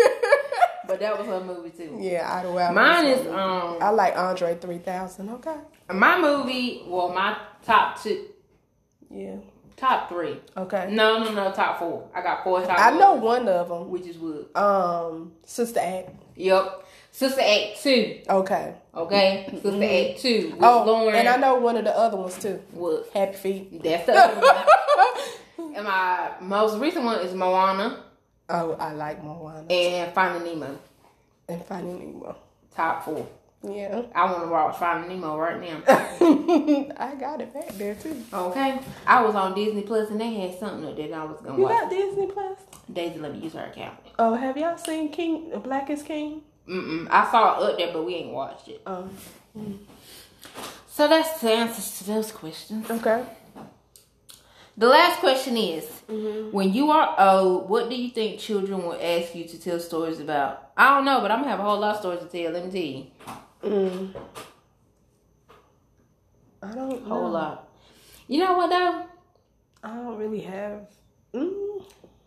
But that was her movie too. Yeah, Out of Wild. Mine was is my movie. um I like Andre three thousand. Okay. my movie. Well, my top two, Yeah. top three. Okay. No, no, no, top four. I got four top. I know ones, one of them. which is what. Um, Sister Act. Yep. Sister Act two. Okay. Okay. Sister Act two. With Oh, Lauren. and I know one of the other ones too. What? Happy Feet. That's the other one. And my most recent one is Moana Oh, I like Moana and Finding Nemo. and Finding Nemo. Top four. Yeah. I want to watch Finding Nemo right now. I got it back there too. Okay. I was on Disney Plus and they had something up there that I was gonna You watch. got Disney Plus? Daisy, let me use her account. Oh, have y'all seen King Black is King? Mm-mm. I saw it up there, but we ain't watched it. Oh. Mm. So that's the answers to those questions. Okay. The last question is, Mm-hmm. when you are old, what do you think children will ask you to tell stories about? I don't know, but I'm going to have a whole lot of stories to tell. Let me tell you. Mm. I don't know. Whole lot. You know what, though? I don't really have... Mm,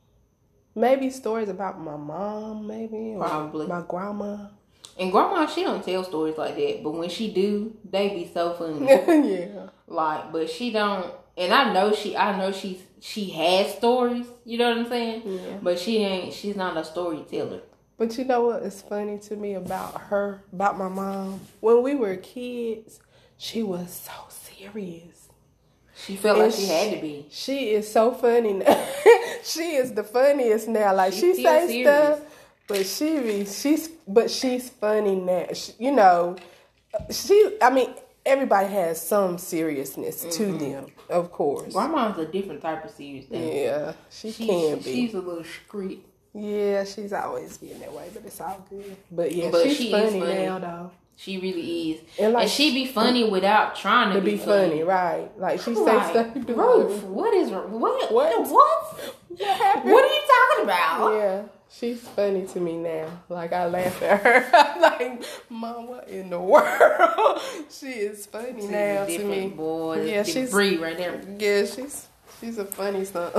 maybe stories about my mom, maybe. Or Probably. my grandma. And grandma, she don't tell stories like that. But when she do, they be so funny. Yeah. Like, but she don't... And I know she, I know she's, she has stories. You know what I'm saying? Yeah. But she ain't, she's not a storyteller. But you know what is funny to me about her, about my mom? When we were kids, she was so serious. She felt And like she had to be. She is so funny now. She is the funniest now. Like, She's she still say serious. stuff, but she be, she's, but she's funny now. She, you know, she, I mean, everybody has some seriousness mm-hmm. to them, of course. Grandma's a different type of serious thing. Yeah, she, she can be. She's a little street. Yeah, she's always been that way, but it's all good. But yeah, But she's she funny, is funny now, though. She really is. And, And, like, she be funny without trying to, To be funny, right? Like, she say Like, stuff you do. Ruth, what is what? What? What? What happened? What are you talking about? Yeah, she's funny to me now. Like, I laugh at her. I'm like, Mom, what in the world? She is funny She's now a to different me. boy. Yeah, She's she's breed right there. Yeah, she's she's a funny son.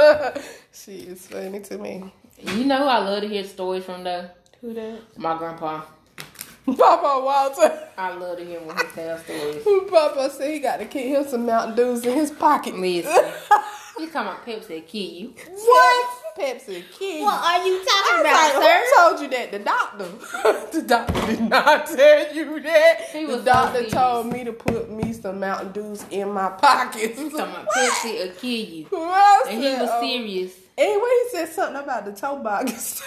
She is funny to me. You know who I love to hear stories from though? Who that? My grandpa. Papa Walter. I love to hear when he tells stories. Papa said he got to keep him some Mountain Dews in his pocket. Listen, he's talking about Pepsi to kill you. What? Pepsi kill. What are you I talking was about, like, sir? who told you that? The doctor. The doctor did not tell you that. He The was doctor so told me to put me some Mountain Dews in my pockets. He's talking about Pepsi will kill you. I And he said, was oh. serious. Anyway, he said something about the toboggans.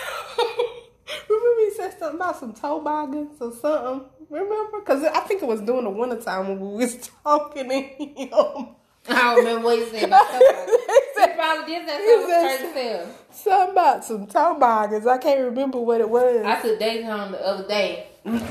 Remember he said something about some toboggans or something? Remember? Because I think it was during the wintertime when we was talking to him. I don't remember what he said. About he probably did that he stuff said with himself. something about some toboggans. I can't remember what it was. I took Daisy home the other day.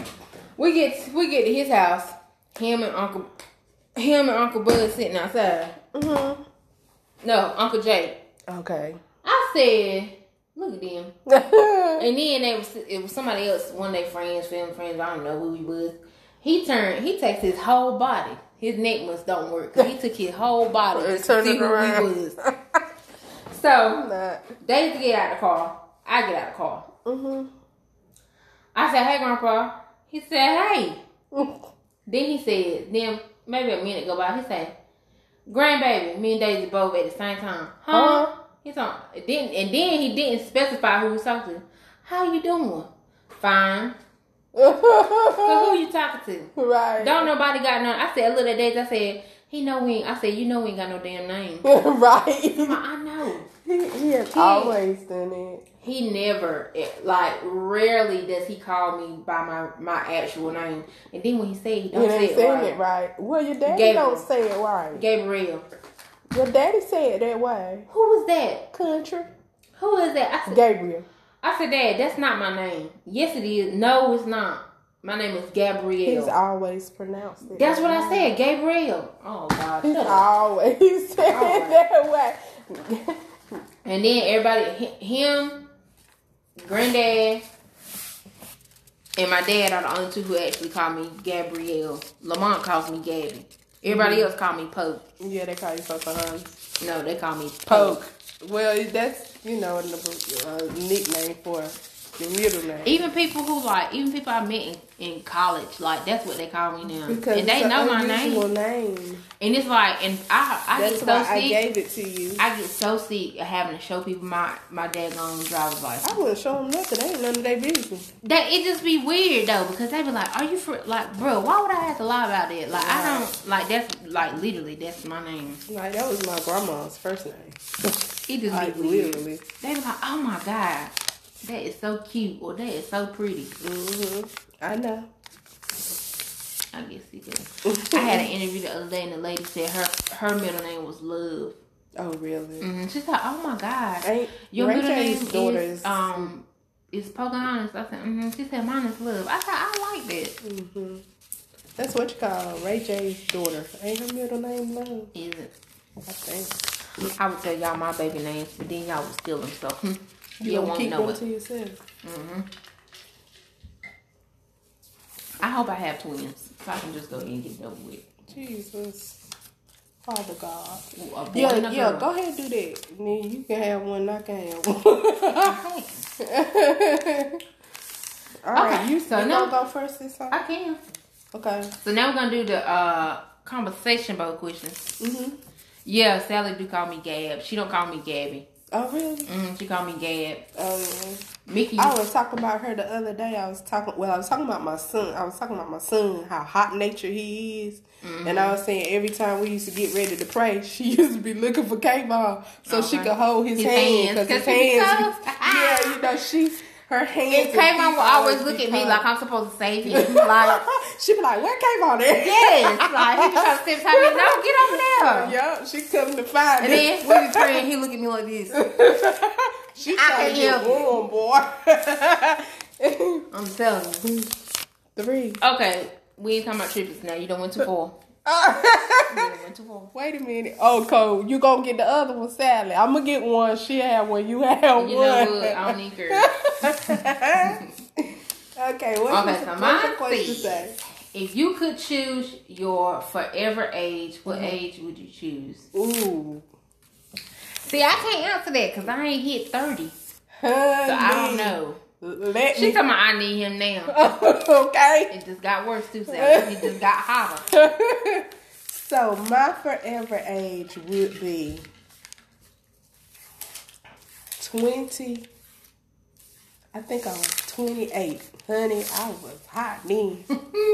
We get we get to his house. Him and Uncle him and Uncle Bud sitting outside. Mm-hmm. No, Uncle Jake. Okay. I said, look at them. And then they was it was somebody else, one of their friends, family friends. I don't know who he was. He turned. He takes his whole body. His neck must don't work. Cause he took his whole body to Turned see it who around. he was. So Not. Daisy get out the car. I get out the car. Mm-hmm. I said, hey, Grandpa. He said, hey. Then he said, then maybe a minute go by, he said, grandbaby, me and Daisy both at the same time. Huh? Huh? He's on. Then, and then he didn't specify who he was talking to. How you doing? Fine. So who you talking to? Right. Don't nobody got none. I said, look at Daisy. I said, he know we ain't. I said, you know we ain't got no damn name. Right. I know. He, he has He- always done it. He never, like, rarely does he call me by my, my actual name. And then when he say he don't You say ain't it saying right. it right. Well, your daddy Gabriel. don't say it right. Gabriel. Your daddy said it that way. Who was that? Country. Who is that? I said, Gabriel. I said, Dad, that's not my name. Yes, it is. No, it's not. My name is Gabrielle. He's always pronounced it. That's what I said, Gabriel. Oh, God. He's Shut up. always said Always. it that way. And then everybody, hi- him, Granddad, and my dad are the only two who actually call me Gabrielle. Lamont calls me Gabby. Everybody Mm-hmm. else call me Poke. Yeah, they call you Pocahontas. No, they call me Poke. Poke. Well, that's, you know, a uh, nickname for your middle name. Even people who like, even people I met in, in college, like that's what they call me now, Because and they it's know an my unusual name. name. And it's like, and I, I That's get why so I sick. gave it to you. I get so sick of having to show people my my daggone driver's license. I wouldn't show them nothing. They ain't none of their business. That it just be weird though, because they be like, "Are you for like, bro? Why would I have to lie about it? Like, I don't like that's like literally that's my name. Like, that was my grandma's first name. It just Like, be weird. literally. They be like, oh my god, that is so cute or that is so pretty. Mm-hmm. I know. I guess he could. I had an interview the other day, and the lady said her her middle name was Love. Oh, really? Mm-hmm. She said, "Oh my God, Ain't, your Ray middle J's name daughter is is um is Pocahontas." I said, "Mm-hmm." She said, "Mine is Love." I said, "I like that." Mm-hmm. That's what you call Ray J's daughter. Ain't her middle name Love? Is it? I think. I would tell y'all my baby names, but then y'all would steal them, so hmm, You you don't won't keep know them it. to yourself. Mm-hmm. I hope I have twins, so I can just go ahead and get it over with. Jesus. Father God. Ooh, a boy Yeah, and a yeah, girl. go ahead and do that. And then you can have one, I can have one. All right, Okay, you, so you now- gonna go first this time? I can. Okay. So now we're gonna do the uh conversation boat questions. Mm-hmm. Yeah, Sally do call me Gab. She don't call me Gabby. Oh, really? Mm, she call me Gab. Oh, yeah. Mickey. I was talking about her the other day. I was talking, well, I was talking about my son. I was talking about my son, how hot natured he is. Mm-hmm. And I was saying every time we used to get ready to pray, she used to be looking for K-Ball so Okay. she could hold his, His hand. hands, Because his 'cause he be hands, tough. yeah, you know, she, her hands. And K-Ball will always look at me like I'm supposed to save him. Like, she be like, where K-Ball at? yes. Like, he be trying to sit beside me. No, get over there. Yeah, she coming to find And it. then we be praying, he look at me like this. She I trying to can't get help warm, boy. I'm telling you. Three. Okay, we ain't talking about triples now. You don't went too far. You done went too far. Wait a minute. Oh, Cole, you gonna get the other one, Sally. I'm gonna get one. She have one. You have You one. know what? I don't need girls. Okay, what's Okay, the, so what's mine the question says, say? if you could choose your forever age, what Mm-hmm. age would you choose? Ooh. See, I can't answer that because I ain't hit thirty. Honey, So I don't know. Let She me. talking about I need him now. Okay. It just got worse too, Sally. It just got hotter. So my forever age would be twenty. I think I was twenty-eight. Honey, I was hot then.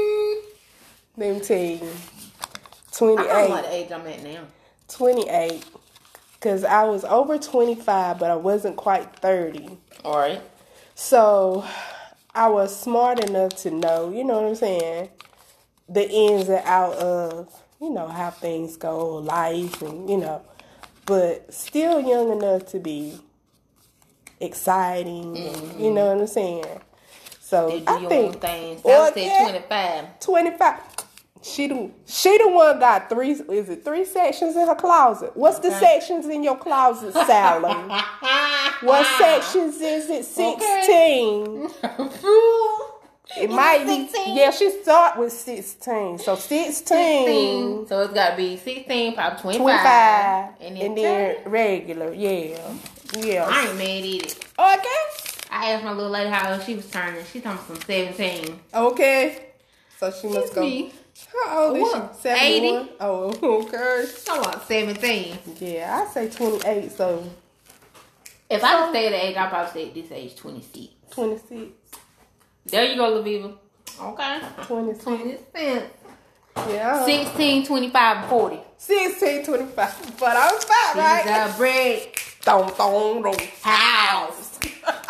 Let me tell you. I don't know twenty-eight. what age I'm at now. twenty-eight. Because I was over twenty-five, but I wasn't quite thirty. All right. So I was smart enough to know, you know what I'm saying, the ins and outs of, you know, how things go, life, and, you know, but still young enough to be exciting, mm-hmm. and, you know what I'm saying. So They do I your think own thing. well, Sally said yeah, twenty-five. twenty-five. She the she the one got three. Is it three sections in her closet? What's the Okay. sections in your closet, Sally? What sections is it? Sixteen. It might be. sixteen? Yeah, she start with sixteen. So sixteen, sixteen. So it's got to be sixteen, probably twenty-five. twenty-five, And then, and then regular. Yeah, yeah. I ain't mad at it. Okay. I asked my little lady how old she was turning. She told me some seventeen. Okay. So she must go. Me. How old is What? she? seventy-one? eighty. Oh, okay. Talking about seventeen. Yeah, I say twenty-eight. So If I could stay at the age, I'd probably stay at this age, twenty-six. twenty-six. There you go, LaViva. Okay. twenty-six. twenty cents. Yeah. sixteen, twenty-five, and forty. sixteen, twenty-five. But I'm fat, right? She's a bread Dong, dong, dong. house.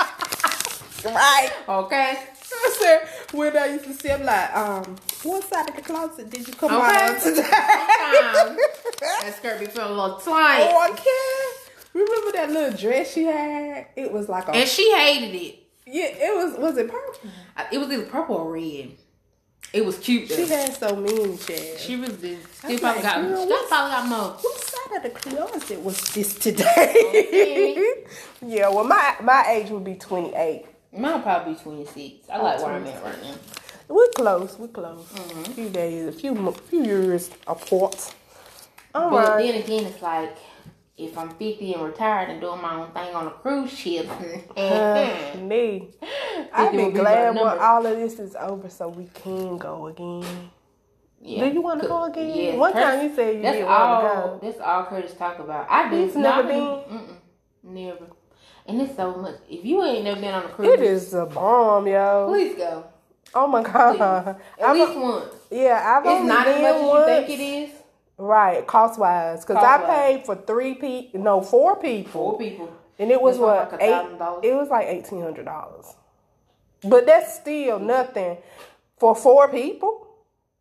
Right. Okay. I said, when I used to say, I'm like, um, what side of the closet did you come Okay. out of today? Sometimes that skirt be feeling a little tight. Oh, I can't. Remember that little dress she had? It was like a... And she hated it. Yeah, it was... Was it purple? It was either purple or red. It was cute though. She had so many, Chad. She was this. I'm She probably like, got. girl, She what- probably got more. What side of the closet was this today? Okay. Yeah, well, my my age would be twenty-eight. Mine probably be twenty-six. I like where I'm at right now. We're close. We're close. Mm-hmm. A few days, a few mo- few years apart. All But right. then again, it's like if I'm fifty and retired and doing my own thing on a cruise ship. Uh, me. I've will been be my glad when number. all of this is over so we can go again. Yeah. Do you want to Cool. go again? Yeah. One Curtis- time you said you that's didn't all. want to go. That's all Curtis talk about. I do. He's never not- been? Mm-mm, never. And it's so much. If you ain't never been on a cruise, It is a bomb, yo. please go. Oh my god. At I'm least a- once. yeah, I've It's only not as been much as you once. think it is. Right, cost wise, because I Cost-wise. paid for three people, no, four people, Four people. and it was It's what like a eight? thousand dollars. It was like eighteen hundred dollars, but that's still nothing for four people.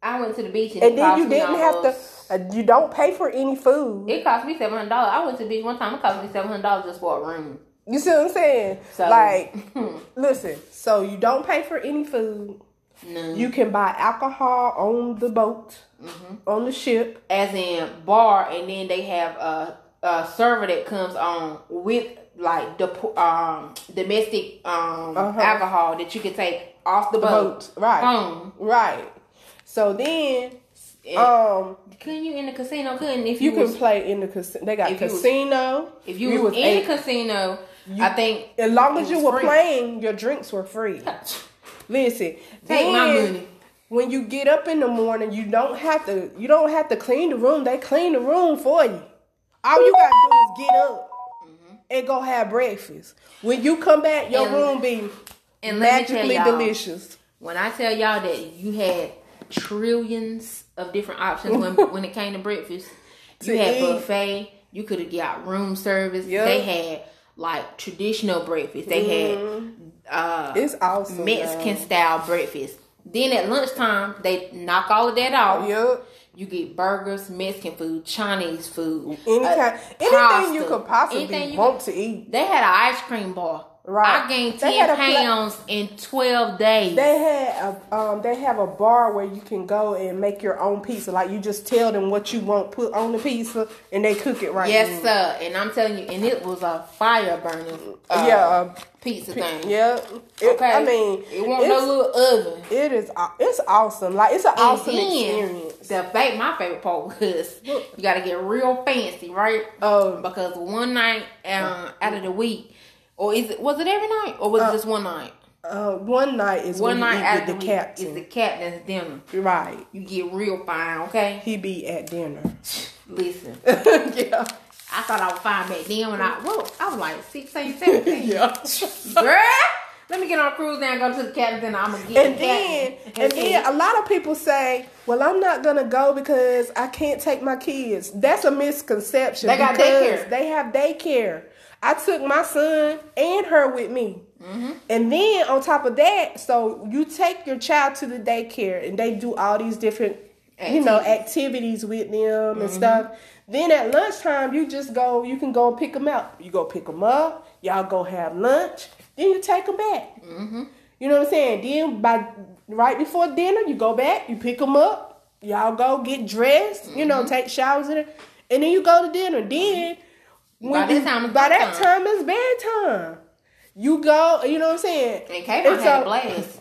I went to the beach and, and it then cost you me didn't have almost, to. Uh, you don't pay for any food. It cost me seven hundred dollars. I went to the beach one time. It cost me seven hundred dollars just for a room. You see what I'm saying? So, like, listen. So you don't pay for any food. No. You can buy alcohol on the boat, mm-hmm. on the ship, as in bar, and then they have a, a server that comes on with like the um domestic um uh-huh. alcohol that you can take off the, the boat, boat, right? Home. Right. So then, and um, couldn't you in the casino? Couldn't if you, you can was, play in the casino? They got casino. Was, if you, you was, was in eight, the casino, you, I think as long as you were free. playing, your drinks were free. Listen, take then, my money. When you get up in the morning, you don't have to. You don't have to clean the room. They clean the room for you. All you gotta do is get up mm-hmm. and go have breakfast. When you come back, your and, room be and magically delicious. When I tell y'all that you had trillions of different options when when it came to breakfast, you to had eat. Buffet. You could have got room service. Yep. They had like traditional breakfast. They mm. had uh, it's awesome Mexican man. style breakfast. Then at lunchtime, they knock all of that off. Yep. You get burgers, Mexican food, Chinese food, any kind, uh, anything pasta, you could possibly you want could, to eat. They had an ice cream bar. Right. I gained ten pounds pla- in twelve days. They had a, um they have a bar where you can go and make your own pizza. Like you just tell them what you want put on the pizza and they cook it right. Yes, in. sir. And I'm telling you, and it was a fire burning uh, yeah, uh, pizza p- thing. Yeah. It, okay. I mean, it wasn't no little oven. It is. It's awesome. Like it's an and awesome then, experience. The fa- my favorite part was you got to get real fancy, right? Oh, because one night uh, out of the week. Or is it? Was it every night, or was uh, it just one night? Uh, one night is one when night you eat with the, the captain. It's the captain's dinner, right? You get real fine, okay? He be at dinner. Listen, yeah. I thought I was fine back then when I whoa, I was like sixteen, seventeen. Yeah, girl. Let me get on a cruise now and go to the captain's dinner. I'm gonna get. And the then, captain. and then a lot of people say, "Well, I'm not gonna go because I can't take my kids." That's a misconception. They got daycare. They have daycare. I took my son and her with me. Mm-hmm. And then on top of that, so you take your child to the daycare and they do all these different, activities. you know, activities with them mm-hmm. and stuff. Then at lunchtime, you just go, you can go and pick them up. You go pick them up. Y'all go have lunch. Then you take them back. Mm-hmm. You know what I'm saying? Then by right before dinner, you go back, you pick them up. Y'all go get dressed, mm-hmm. you know, take showers in it. And then you go to dinner. Then... When by you, that time, it's by that time. time it's bedtime. You go, you know what I'm saying? And Kayvon had a blast.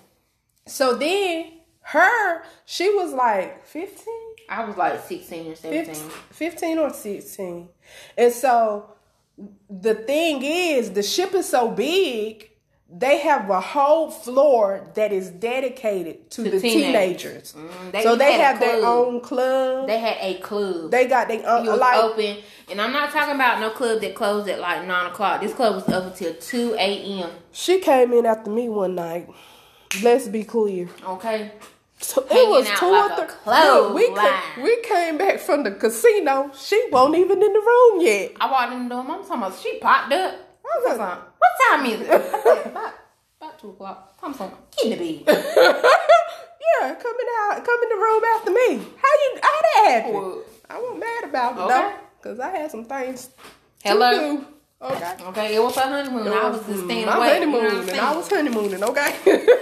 So then, her, she was like fifteen. I was like sixteen or seventeen. fifteen or sixteen. And so, the thing is, the ship is so big, they have a whole floor that is dedicated to, to the teenagers. teenagers. Mm, they so they have their own club. They had a club. They got their own. It was like, open. And I'm not talking about no club that closed at like nine o'clock. This club was up until two a.m. She came in after me one night. Let's be clear. Okay. So it was two like or three. Look, we, came, we came back from the casino. She wasn't even in the room yet. I walked in the door. I'm talking about she popped up. I was like, what time is it? I said, about, about two o'clock. I'm saying, get in the bed. Yeah, coming out, come in the room after me. How you? How that happened? Well, I wasn't mad about it okay. though, because I had some things. Hello. To do. Okay. Okay. It was her honeymoon. I was just staying my away. honeymoon, you know what and I was honeymooning. Okay.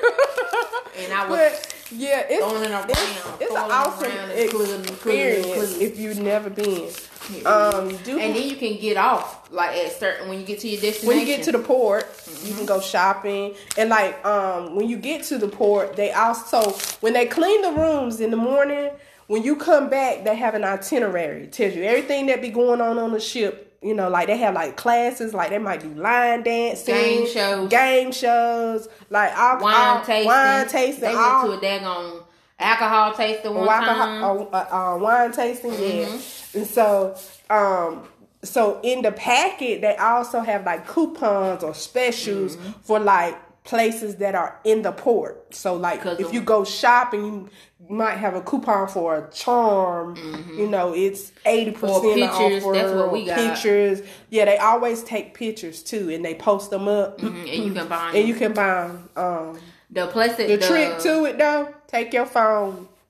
And I was. But, yeah, it's going around, it's, it's an awesome experience if you've never been. Um, do and then you can get off like at certain when you get to your destination. When you get to the port, mm-hmm. you can go shopping, and like um, when you get to the port, they also when they clean the rooms in the morning. When you come back, they have an itinerary. It tells you everything that be going on on the ship. You know, like they have like classes, like they might do line dancing, game shows, game shows, like all, wine all, tasting. Wine tasting. They all, went to a daggone alcohol tasting one alcohol, time. Uh, uh, wine tasting, mm-hmm. yeah. And so, um, so in the packet, they also have like coupons or specials mm-hmm. for like places that are in the port. So like if you go shopping, you might have a coupon for a charm. Mm-hmm. You know, it's eighty percent pictures. off. That's what we got. Pictures. Yeah, they always take pictures too, and they post them up. Mm-hmm. And you can buy them. And you can buy them. Um, the place that the, the trick to it though, take your phone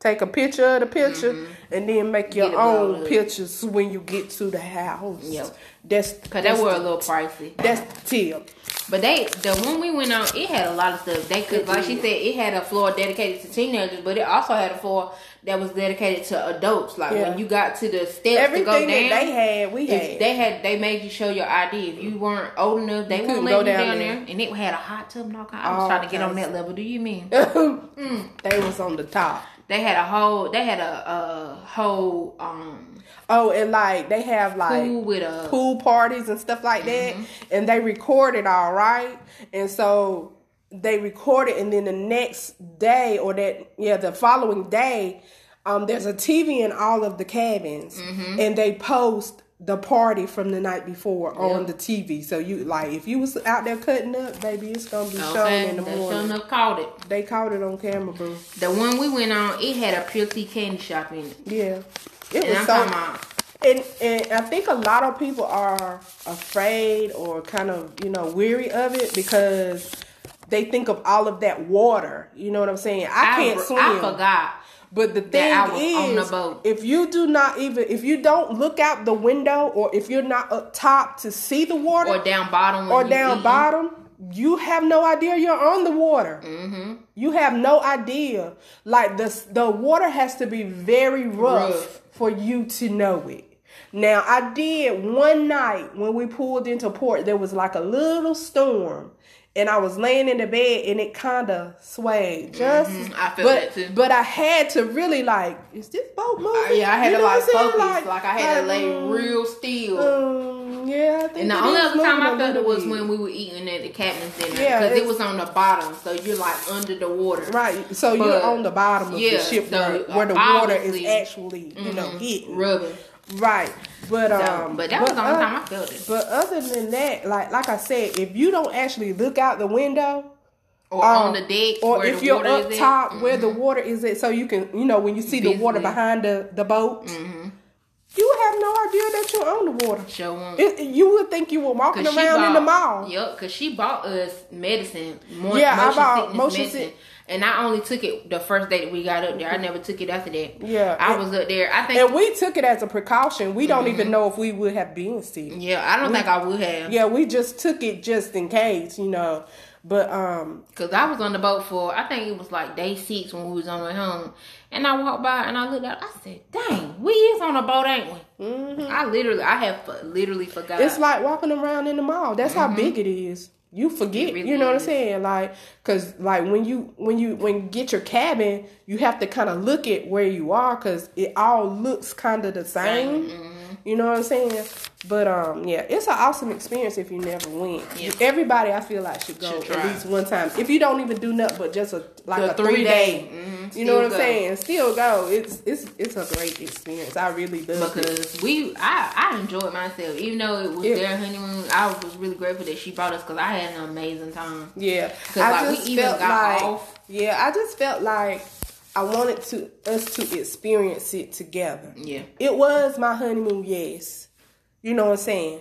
take a picture of the picture, mm-hmm. and then make your own pictures when you get to the house. Yep. That's because they were a little pricey. That's the tip. But they, the one we went on, it had a lot of stuff. They could, like she said, it had a floor dedicated to teenagers, but it also had a floor that was dedicated to adults. Like yeah. when you got to the steps Everything to go down, that they had, we had. They had, they made you show your I D. If you weren't old enough, they wouldn't let you down, down there. there. And it had a hot tub and all kinds. I was oh, trying to get on that level. Do you mean? mm. They was on the top. They had a whole. They had a, a whole. um Oh, and like they have like pool, with a, pool parties and stuff like mm-hmm. that, and they record it all right, and so they record it, and then the next day or that yeah the following day, um, there's a T V in all of the cabins, mm-hmm. and they post the party from the night before yep. on the T V. So you like if you was out there cutting up, baby, it's gonna be okay. shown in the they morning. They caught it. They caught it on camera, boo. The one we went on, it had a Pure Tea candy shop in it. Yeah. It and was I'm so, about, and, and I think a lot of people are afraid or kind of, you know, weary of it because they think of all of that water. You know what I'm saying? I, I can't swim. I forgot. But the thing I was is, on the boat. if you do not even, if you don't look out the window or if you're not up top to see the water. Or down bottom. Or down eating. bottom. You have no idea you're on the water. Mm-hmm. You have no idea. Like the the water has to be very rough, rough for you to know it. Now I did one night when we pulled into port. There was like a little storm, and I was laying in the bed, and it kind of swayed. Just, mm-hmm. I feel but, that too. But I had to really like, is this boat moving? Uh, yeah, I had you to know like focus. Like, like I had um, to lay real still. Um, yeah, I think and the only other time I felt it was when we were eating at the captain's dinner. Yeah, because it was on the bottom, so you're like under the water. Right, so but, you're on the bottom of yeah, the ship so where, where the water is actually, you mm-hmm, know, hitting. Rubbing. Right, but so, um, but that was but, the only time I felt it. But other than that, like like I said, if you don't actually look out the window, or um, on the deck, or where if the you're water up is top mm-hmm. where the water is at, so you can, you know, when you see Visibly. the water behind the the boat. Mm-hmm. You have no idea that you're on the water. Sure won't. It, you would think you were walking around bought, in the mall. Yep, because she bought us medicine. More, yeah, motion I bought sickness motion medicine. sick. And I only took it the first day that we got up there. I never took it after that. Yeah. I was up there. I think, and we took it as a precaution. We don't mm-hmm. even know if we would have been sick. Yeah, I don't we, think I would have. Yeah, we just took it just in case, you know. But, um... because I was on the boat for, I think it was like day six when we was on the way home. And I walked by and I looked out. I said, dang, we is on a boat, ain't we? Mm-hmm. I literally, I have literally forgot. It's like walking around in the mall. That's mm-hmm. how big it is. You forget, really you know is. what I'm saying? Like, cause like when you, when you, when you get your cabin, you have to kind of look at where you are. Cause it all looks kind of the same. Mm-hmm. You know what I'm saying? But, um, yeah, it's an awesome experience if you never went. Yep. Everybody, I feel like, should go should at least one time. If you don't even do nothing but just a, like the a three day, day mm-hmm. you know what I'm go. saying? Still go. It's, it's, it's a great experience. I really do. Because we, I, I enjoyed myself. Even though it was yeah. their honeymoon, I was really grateful that she brought us because I had an amazing time. Yeah. Because like, we even got like, off. Yeah, I just felt like I wanted to us to experience it together. Yeah. It was my honeymoon, yes. You know what I'm saying?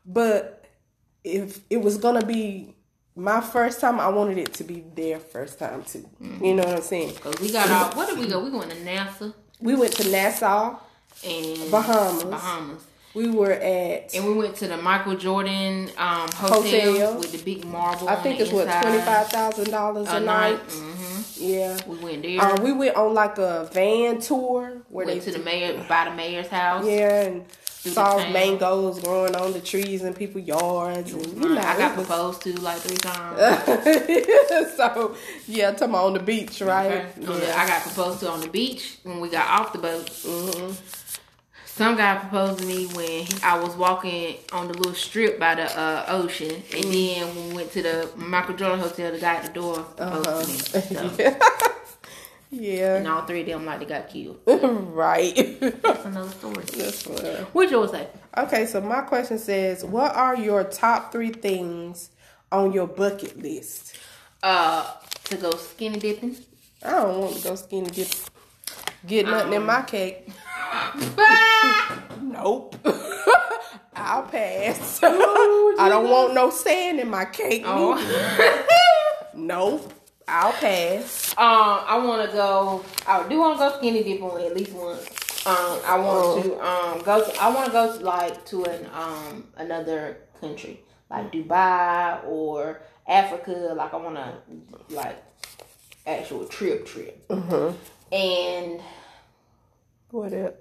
But if it was going to be my first time, I wanted it to be their first time too. Mm-hmm. You know what I'm saying? Because we got off. Where did we go? We went to Nassau. We went to Nassau. And Bahamas. Bahamas. We were at... And we went to the Michael Jordan um, hotel, hotel with the big marble I think on it's the what, twenty-five thousand dollars a, a night. night. Mm-hmm. Yeah. We went there. Um, we went on like a van tour. Where went they to the mayor, by the mayor's house. Yeah, and saw mangoes growing on the trees in people's yards. And, you know, I got was... proposed to like three times. So, yeah, talking about on the beach, right? Okay. Yeah. The, I got proposed to on the beach when we got off the boat. Mm-hmm. Some guy proposed to me when I was walking on the little strip by the uh, ocean. And mm. then when we went to the Michael Jordan Hotel, the guy at the door proposed uh-huh. to me. So. Yeah. Yeah. And all three of them like they got killed. Right. That's another story. That's what. What'd yours say? Okay, so my question says, what are your top three things on your bucket list? Uh, to go skinny dipping. I don't want to go skinny dipping. Get nothing um, in my cake. Nope. I'll pass. Ooh, I don't want no sand in my cake. Oh. Nope. I'll pass. Um, I want to go. I do want to go skinny dipping at least once. Um, I want Oh. to um go. To, I want to go to, like to an um another country like Dubai or Africa. Like I want to like actual trip trip. Mm-hmm. And What else?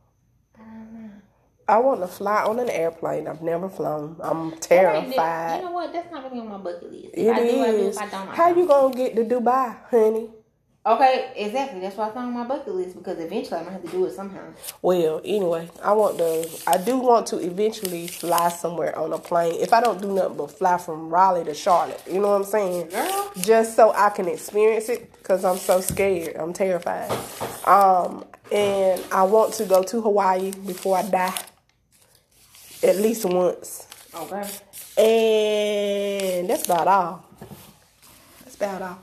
I want to fly on an airplane. I've never flown. I'm terrified. You know what? That's not gonna be on my bucket list. If It I do, I do. is. If I don't, I How don't. you gonna get to Dubai, honey? Okay, exactly. That's why it's on my bucket list because eventually I'm gonna have to do it somehow. Well, anyway, I want to. I do want to eventually fly somewhere on a plane. If I don't do nothing but fly from Raleigh to Charlotte, you know what I'm saying? Girl. Just so I can experience it, because I'm so scared. I'm terrified. Um, and I want to go to Hawaii before I die, at least once. Okay. And that's about all. That's about all.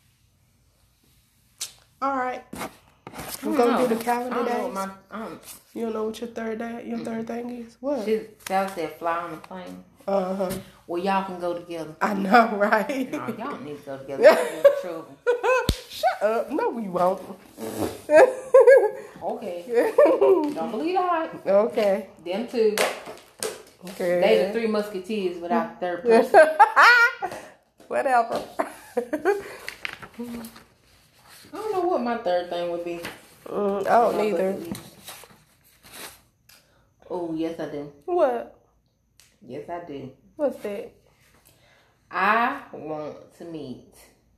All right. We're going to do the calendar I don't know days. what my, I don't, You don't know what your third day, your third thing is? What? she, Sal said fly on the plane. Uh-huh. Well, y'all can go together. I know, right? No, y'all need to go together. Y'all get in trouble. Shut up. No, we won't. Okay. Don't believe the hype. Okay. Them two. Okay. They the three musketeers without the third person. Whatever. I don't know what my third thing would be. Mm, I don't either. Oh, yes, I do. What? Yes, I do. What's that? I want to meet.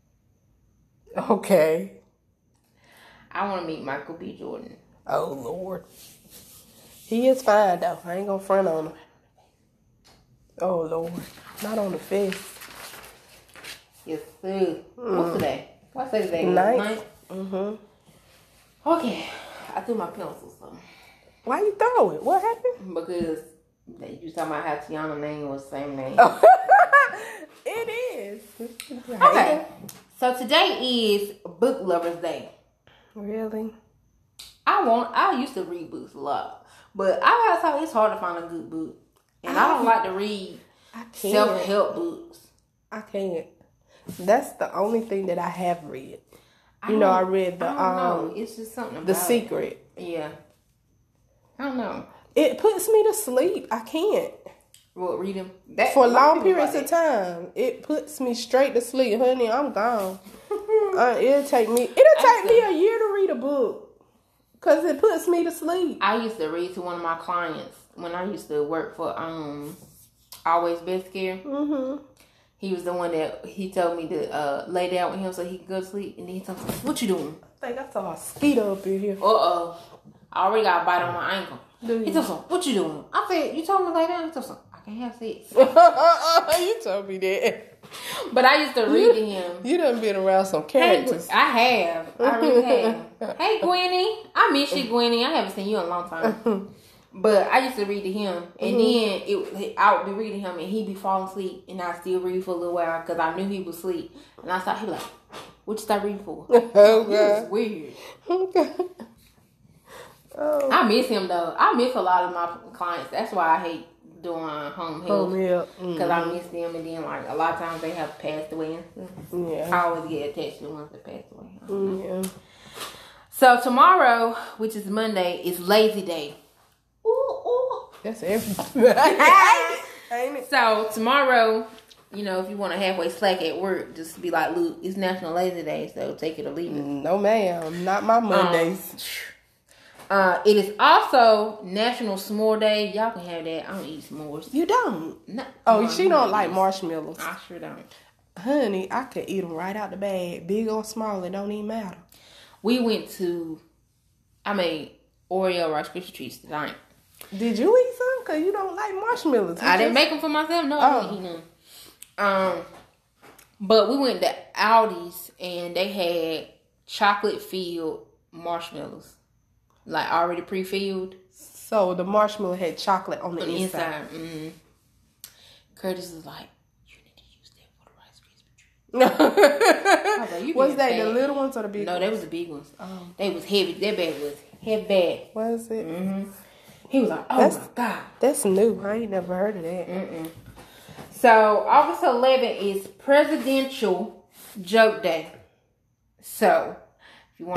Okay. I want to meet Michael B. Jordan. Oh, Lord. He is fine, though. I ain't gonna front on him. Oh, Lord. Not on the fifth. Yes, sir. What's today? What's today? Ninth. Mm-hmm. Okay. I threw my pencil, so. Why you throw it? What happened? Because you was talking about how Tiana's name was the same name. It is. Okay. So today is Book Lovers Day. Really? I want. I used to read books a lot, but I gotta say it's hard to find a good book, and I don't like to read I can't. self help books. I can't. That's the only thing that I have read. I You know, I don't- read the I don't know. um It's just something about the it. Secret. Yeah. I don't know. It puts me to sleep. I can't. What read them that, For a lot long people periods like of that. time. It puts me straight to sleep, honey. I'm gone. uh, it'll take me. It'll take me a year to read a book, cause it puts me to sleep. I used to read to one of my clients when I used to work for um Always Best Care. Mm-hmm. He was the one that he told me to uh, lay down with him so he could go to sleep, and then he told me, "What you doing?" I think I saw a mosquito up in here. Uh oh, I already got a bite on my ankle. Do He you? told me, "What you doing?" I said, "You told me to lay down." He told me, "I can't have sex." You told me that. But I used to read to him. You done been around some Hey, characters. I have. I really have. Hey, Gwenny. I miss you, Gwenny. I haven't seen you in a long time. But I used to read to him, and mm-hmm. then it, I would be reading him, and he'd be falling asleep, and I'd still read for a little while because I knew he was asleep. And I thought, he'd be like, "What you start reading for?" Oh, He was weird. Oh. I miss him, though. I miss a lot of my clients. That's why I hate doing home health. Home health. Because I miss them, and then, like, a lot of times they have passed away and stuff. Yeah. I always get attached to the ones that passed away. Yeah. So tomorrow, which is Monday, is Lazy Day. Ooh, ooh. That's everything. Ain't it? So tomorrow, you know, if you want to halfway slack at work, just be like, "Luke, it's National Lazy Day, so take it or leave it." No, ma'am. Not my Mondays. Um, uh, it is also National S'more Day. Y'all can have that. I don't eat s'mores. You don't? No, Oh, no, she you don't eat like these. marshmallows. I sure don't. Honey, I can eat them right out the bag. Big or small, it don't even matter. We went to, I made Oreo Rice Krispie treats tonight. Did you eat some? Because you don't like marshmallows. You I didn't just- make them for myself. No, Oh. I didn't eat none. Um, but we went to Aldi's and they had chocolate filled marshmallows, like already pre-filled So the marshmallow had chocolate on the on the inside. inside. Mm. Curtis was like, "You need to use that for the Rice Krispie treat." I was like, "You Was being they fat." the little ones or the big No, ones? they was the big ones. Oh. They was heavy. That bag was heavy bag. Was it? Mm-hmm. He was like, "Oh That's- my god." That's new. I ain't never heard of that. Mm-mm. So August eleventh is Presidential Joke Day. So